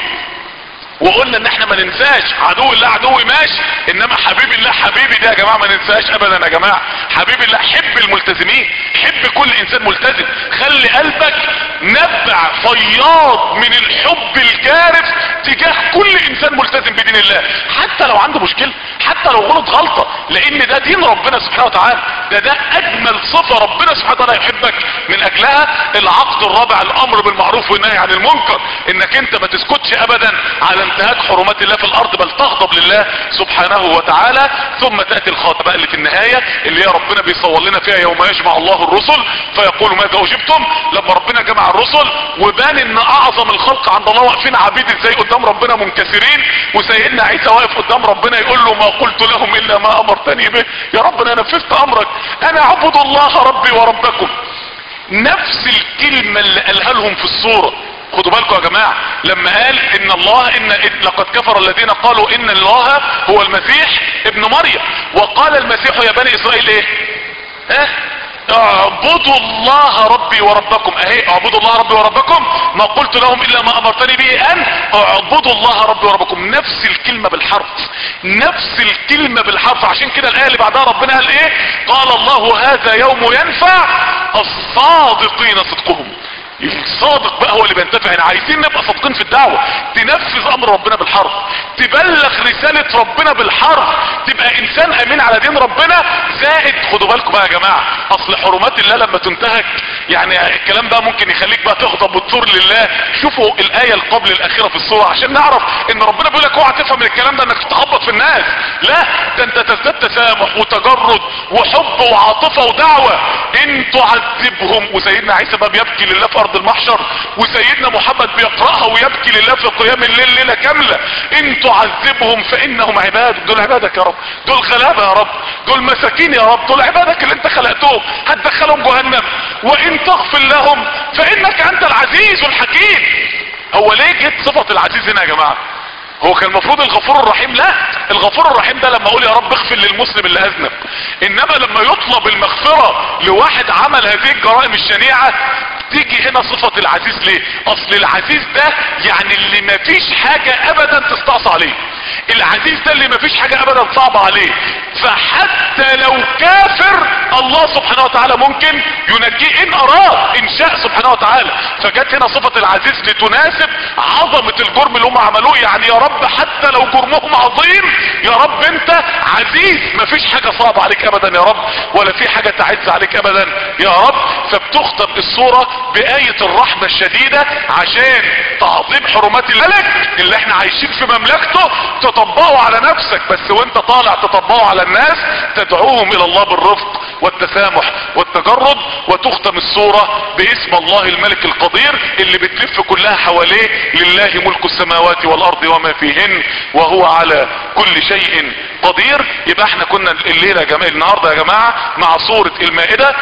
وقلنا ان احنا ما ننساش عدو الله عدوي ماشي، انما حبيب الله حبيبي ده يا جماعة ما ننساش ابدا. يا جماعة حبيب الله، حب الملتزمين، حب كل انسان ملتزم، خلي قلبك نبع فياض من الحب الجارف تجاه كل انسان ملتزم بدين الله، حتى لو عنده مشكلة، حتى لو غلط غلطة، لان ده دين ربنا سبحانه وتعالى، ده ده اجمل صفة ربنا سبحانه وتعالى يحبك من اجلها. العقد الرابع الامر بالمعروف والنهي عن المنكر، انك انت ما تسكتش ابدا على انتهاك حرمات الله في الارض، بل تغضب لله سبحانه وتعالى. ثم تأتي الخاتمة بقى اللي في النهاية، اللي هي ربنا بيصور لنا فيها يوم يجمع الله الرسل فيقول ماذا اجبتم. لما ربنا جمع الرسل وبان ان اعظم الخلق عند الله واقفين عبيد ازاي قدام ربنا منكسرين، وسيدنا عيسى واقف قدام ربنا يقول له ما قلت لهم الا ما امرتني به، يا رب انا نفذت امرك، انا اعبد الله ربي وربكم. نفس الكلمة اللي قالها لهم في الصورة. خدوا بالكم يا جماعة، لما قال ان الله ان لقد كفر الذين قالوا ان الله هو المسيح ابن مريم، وقال المسيح يا بني اسرائيل ايه؟ اه اعبدوا الله ربي وربكم. اهي اعبدوا الله ربي وربكم، ما قلت لهم الا ما امرتني به ان اعبدوا الله ربي وربكم. نفس الكلمة بالحرف، نفس الكلمة بالحرف. عشان كده الايه اللي بعدها ربنا قال ايه؟ قال الله هذا يوم ينفع الصادقين صدقهم. الصادق بقى هو اللي بينتفع. هنا عايزين نبقى صادقين في الدعوة، تنفذ امر ربنا بالحرف، تبلغ رسالة ربنا بالحرف، تبقى انسان امين على دين ربنا. زائد خدوا بالكم بقى يا جماعة، اصل حرمات الله لما تنتهك يعني الكلام بقى ممكن يخليك بقى تغضب وتثور لله. شوفوا الاية القبل الاخيرة في السورة عشان نعرف ان ربنا بيقول لك اوعى تفهم من الكلام ده انك تخبط في الناس، لا ده انت تزداد تسامح وتجرد وحب وعاطفة ودعوة. ان تعذبهم، وسيدنا عيسى بقى بيبكي لله في ارض المحشر، وسيدنا محمد بيقرأها ويبكي لله في قيام الليل ليلة كاملة. ان تعذبهم فانهم عبادك، دول عبادك يا رب، دول غلابة يا رب، دول مساكين يا رب، دول عبادك اللي انت خلقتهم هتدخلهم جهنم. وان تغفر لهم فانك انت العزيز الحكيم. هو ليه جت صفة العزيز هنا يا جماعة؟ هو كان المفروض الغفور الرحيم؟ لا، الغفور الرحيم ده لما اقول يا رب اغفر للمسلم اللي اذنب، انما لما يطلب المغفرة لواحد عمل هذه الجرائم الشنيعة تيجي هنا صفة العزيز. ليه؟ اصل العزيز ده يعني اللي مفيش حاجة ابدا تستعصى عليه، العزيز ده اللي مفيش حاجة ابدا صعبة عليه، فحتى لو كافر الله سبحانه وتعالى ممكن ينجيه ان اراد، ان شاء سبحانه وتعالى. فجت هنا صفة العزيز لتناسب عظمة الجرم اللي هم عملوه. يعني يا رب حتى لو جرمهم عظيم يا رب انت عزيز، مفيش حاجة صعبة عليك ابدا يا رب، ولا في حاجة تعز عليك ابدا يا رب. فبتختم الصورة بآية الرحمة الشديدة عشان تعظيم حرمات الملك اللي احنا عايشين في مملكته تطبقه على نفسك، بس وانت طالع تطبقه على الناس، تدعوهم الى الله بالرفق والتسامح والتجرد. وتختم الصورة باسم الله الملك القدير اللي بتلف كلها حواليه لله ملك السماوات والارض وما فيهن وهو على كل شيء قدير. يبقى احنا كنا الليلة يا جماعة النهاردة يا جماعة مع سورة المائدة،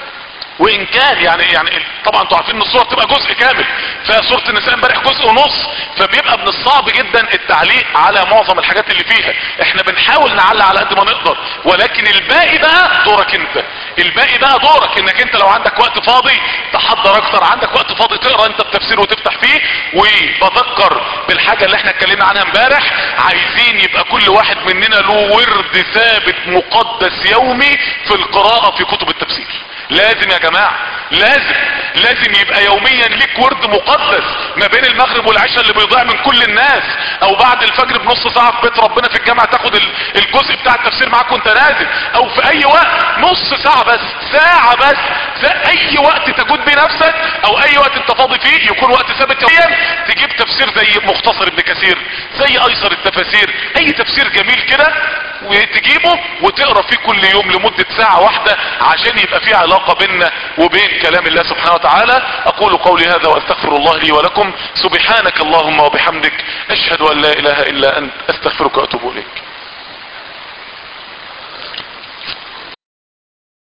وان كان يعني يعني طبعا انتوا عارفين ان الصورة تبقى جزء كامل، فسورة النساء امبارح جزء ونص، فبيبقى من الصعب جدا التعليق على معظم الحاجات اللي فيها. احنا بنحاول نعلق على قد ما نقدر، ولكن الباقي بقى دورك انت، الباقي بقى دورك انك انت لو عندك وقت فاضي تحضر اكتر، عندك وقت فاضي تقرا انت التفسير وتفتح فيه. وبذكر بالحاجة اللي احنا اتكلمنا عنها امبارح، عايزين يبقى كل واحد مننا له ورد ثابت مقدس يومي في القراءة في كتب التفسير. لازم يا جماعة، لازم لازم يبقى يوميا ليك ورد مقدس ما بين المغرب والعشاء اللي بيضيع من كل الناس، او بعد الفجر بنص ساعة في بيت ربنا في الجامعة تاخد الجزء بتاع التفسير معاك وانت نازل، او في اي وقت نص ساعة بس، ساعة بس، اي وقت تجود بيه نفسك او اي وقت انت فاضي فيه يكون وقت ثابت يوميا تجيب تفسير زي مختصر ابن كثير، زي ايسر التفاسير، اي تفسير جميل كده وتجيبه وتقرا فيه كل يوم لمدة ساعة واحدة عشان يبقى فيه علاقة بيننا وبين كلام الله سبحانه وتعالى. اقول قولي هذا واستغفر الله لي ولكم. سبحانك اللهم وبحمدك اشهد ان لا اله الا انت استغفرك واتوب اليك.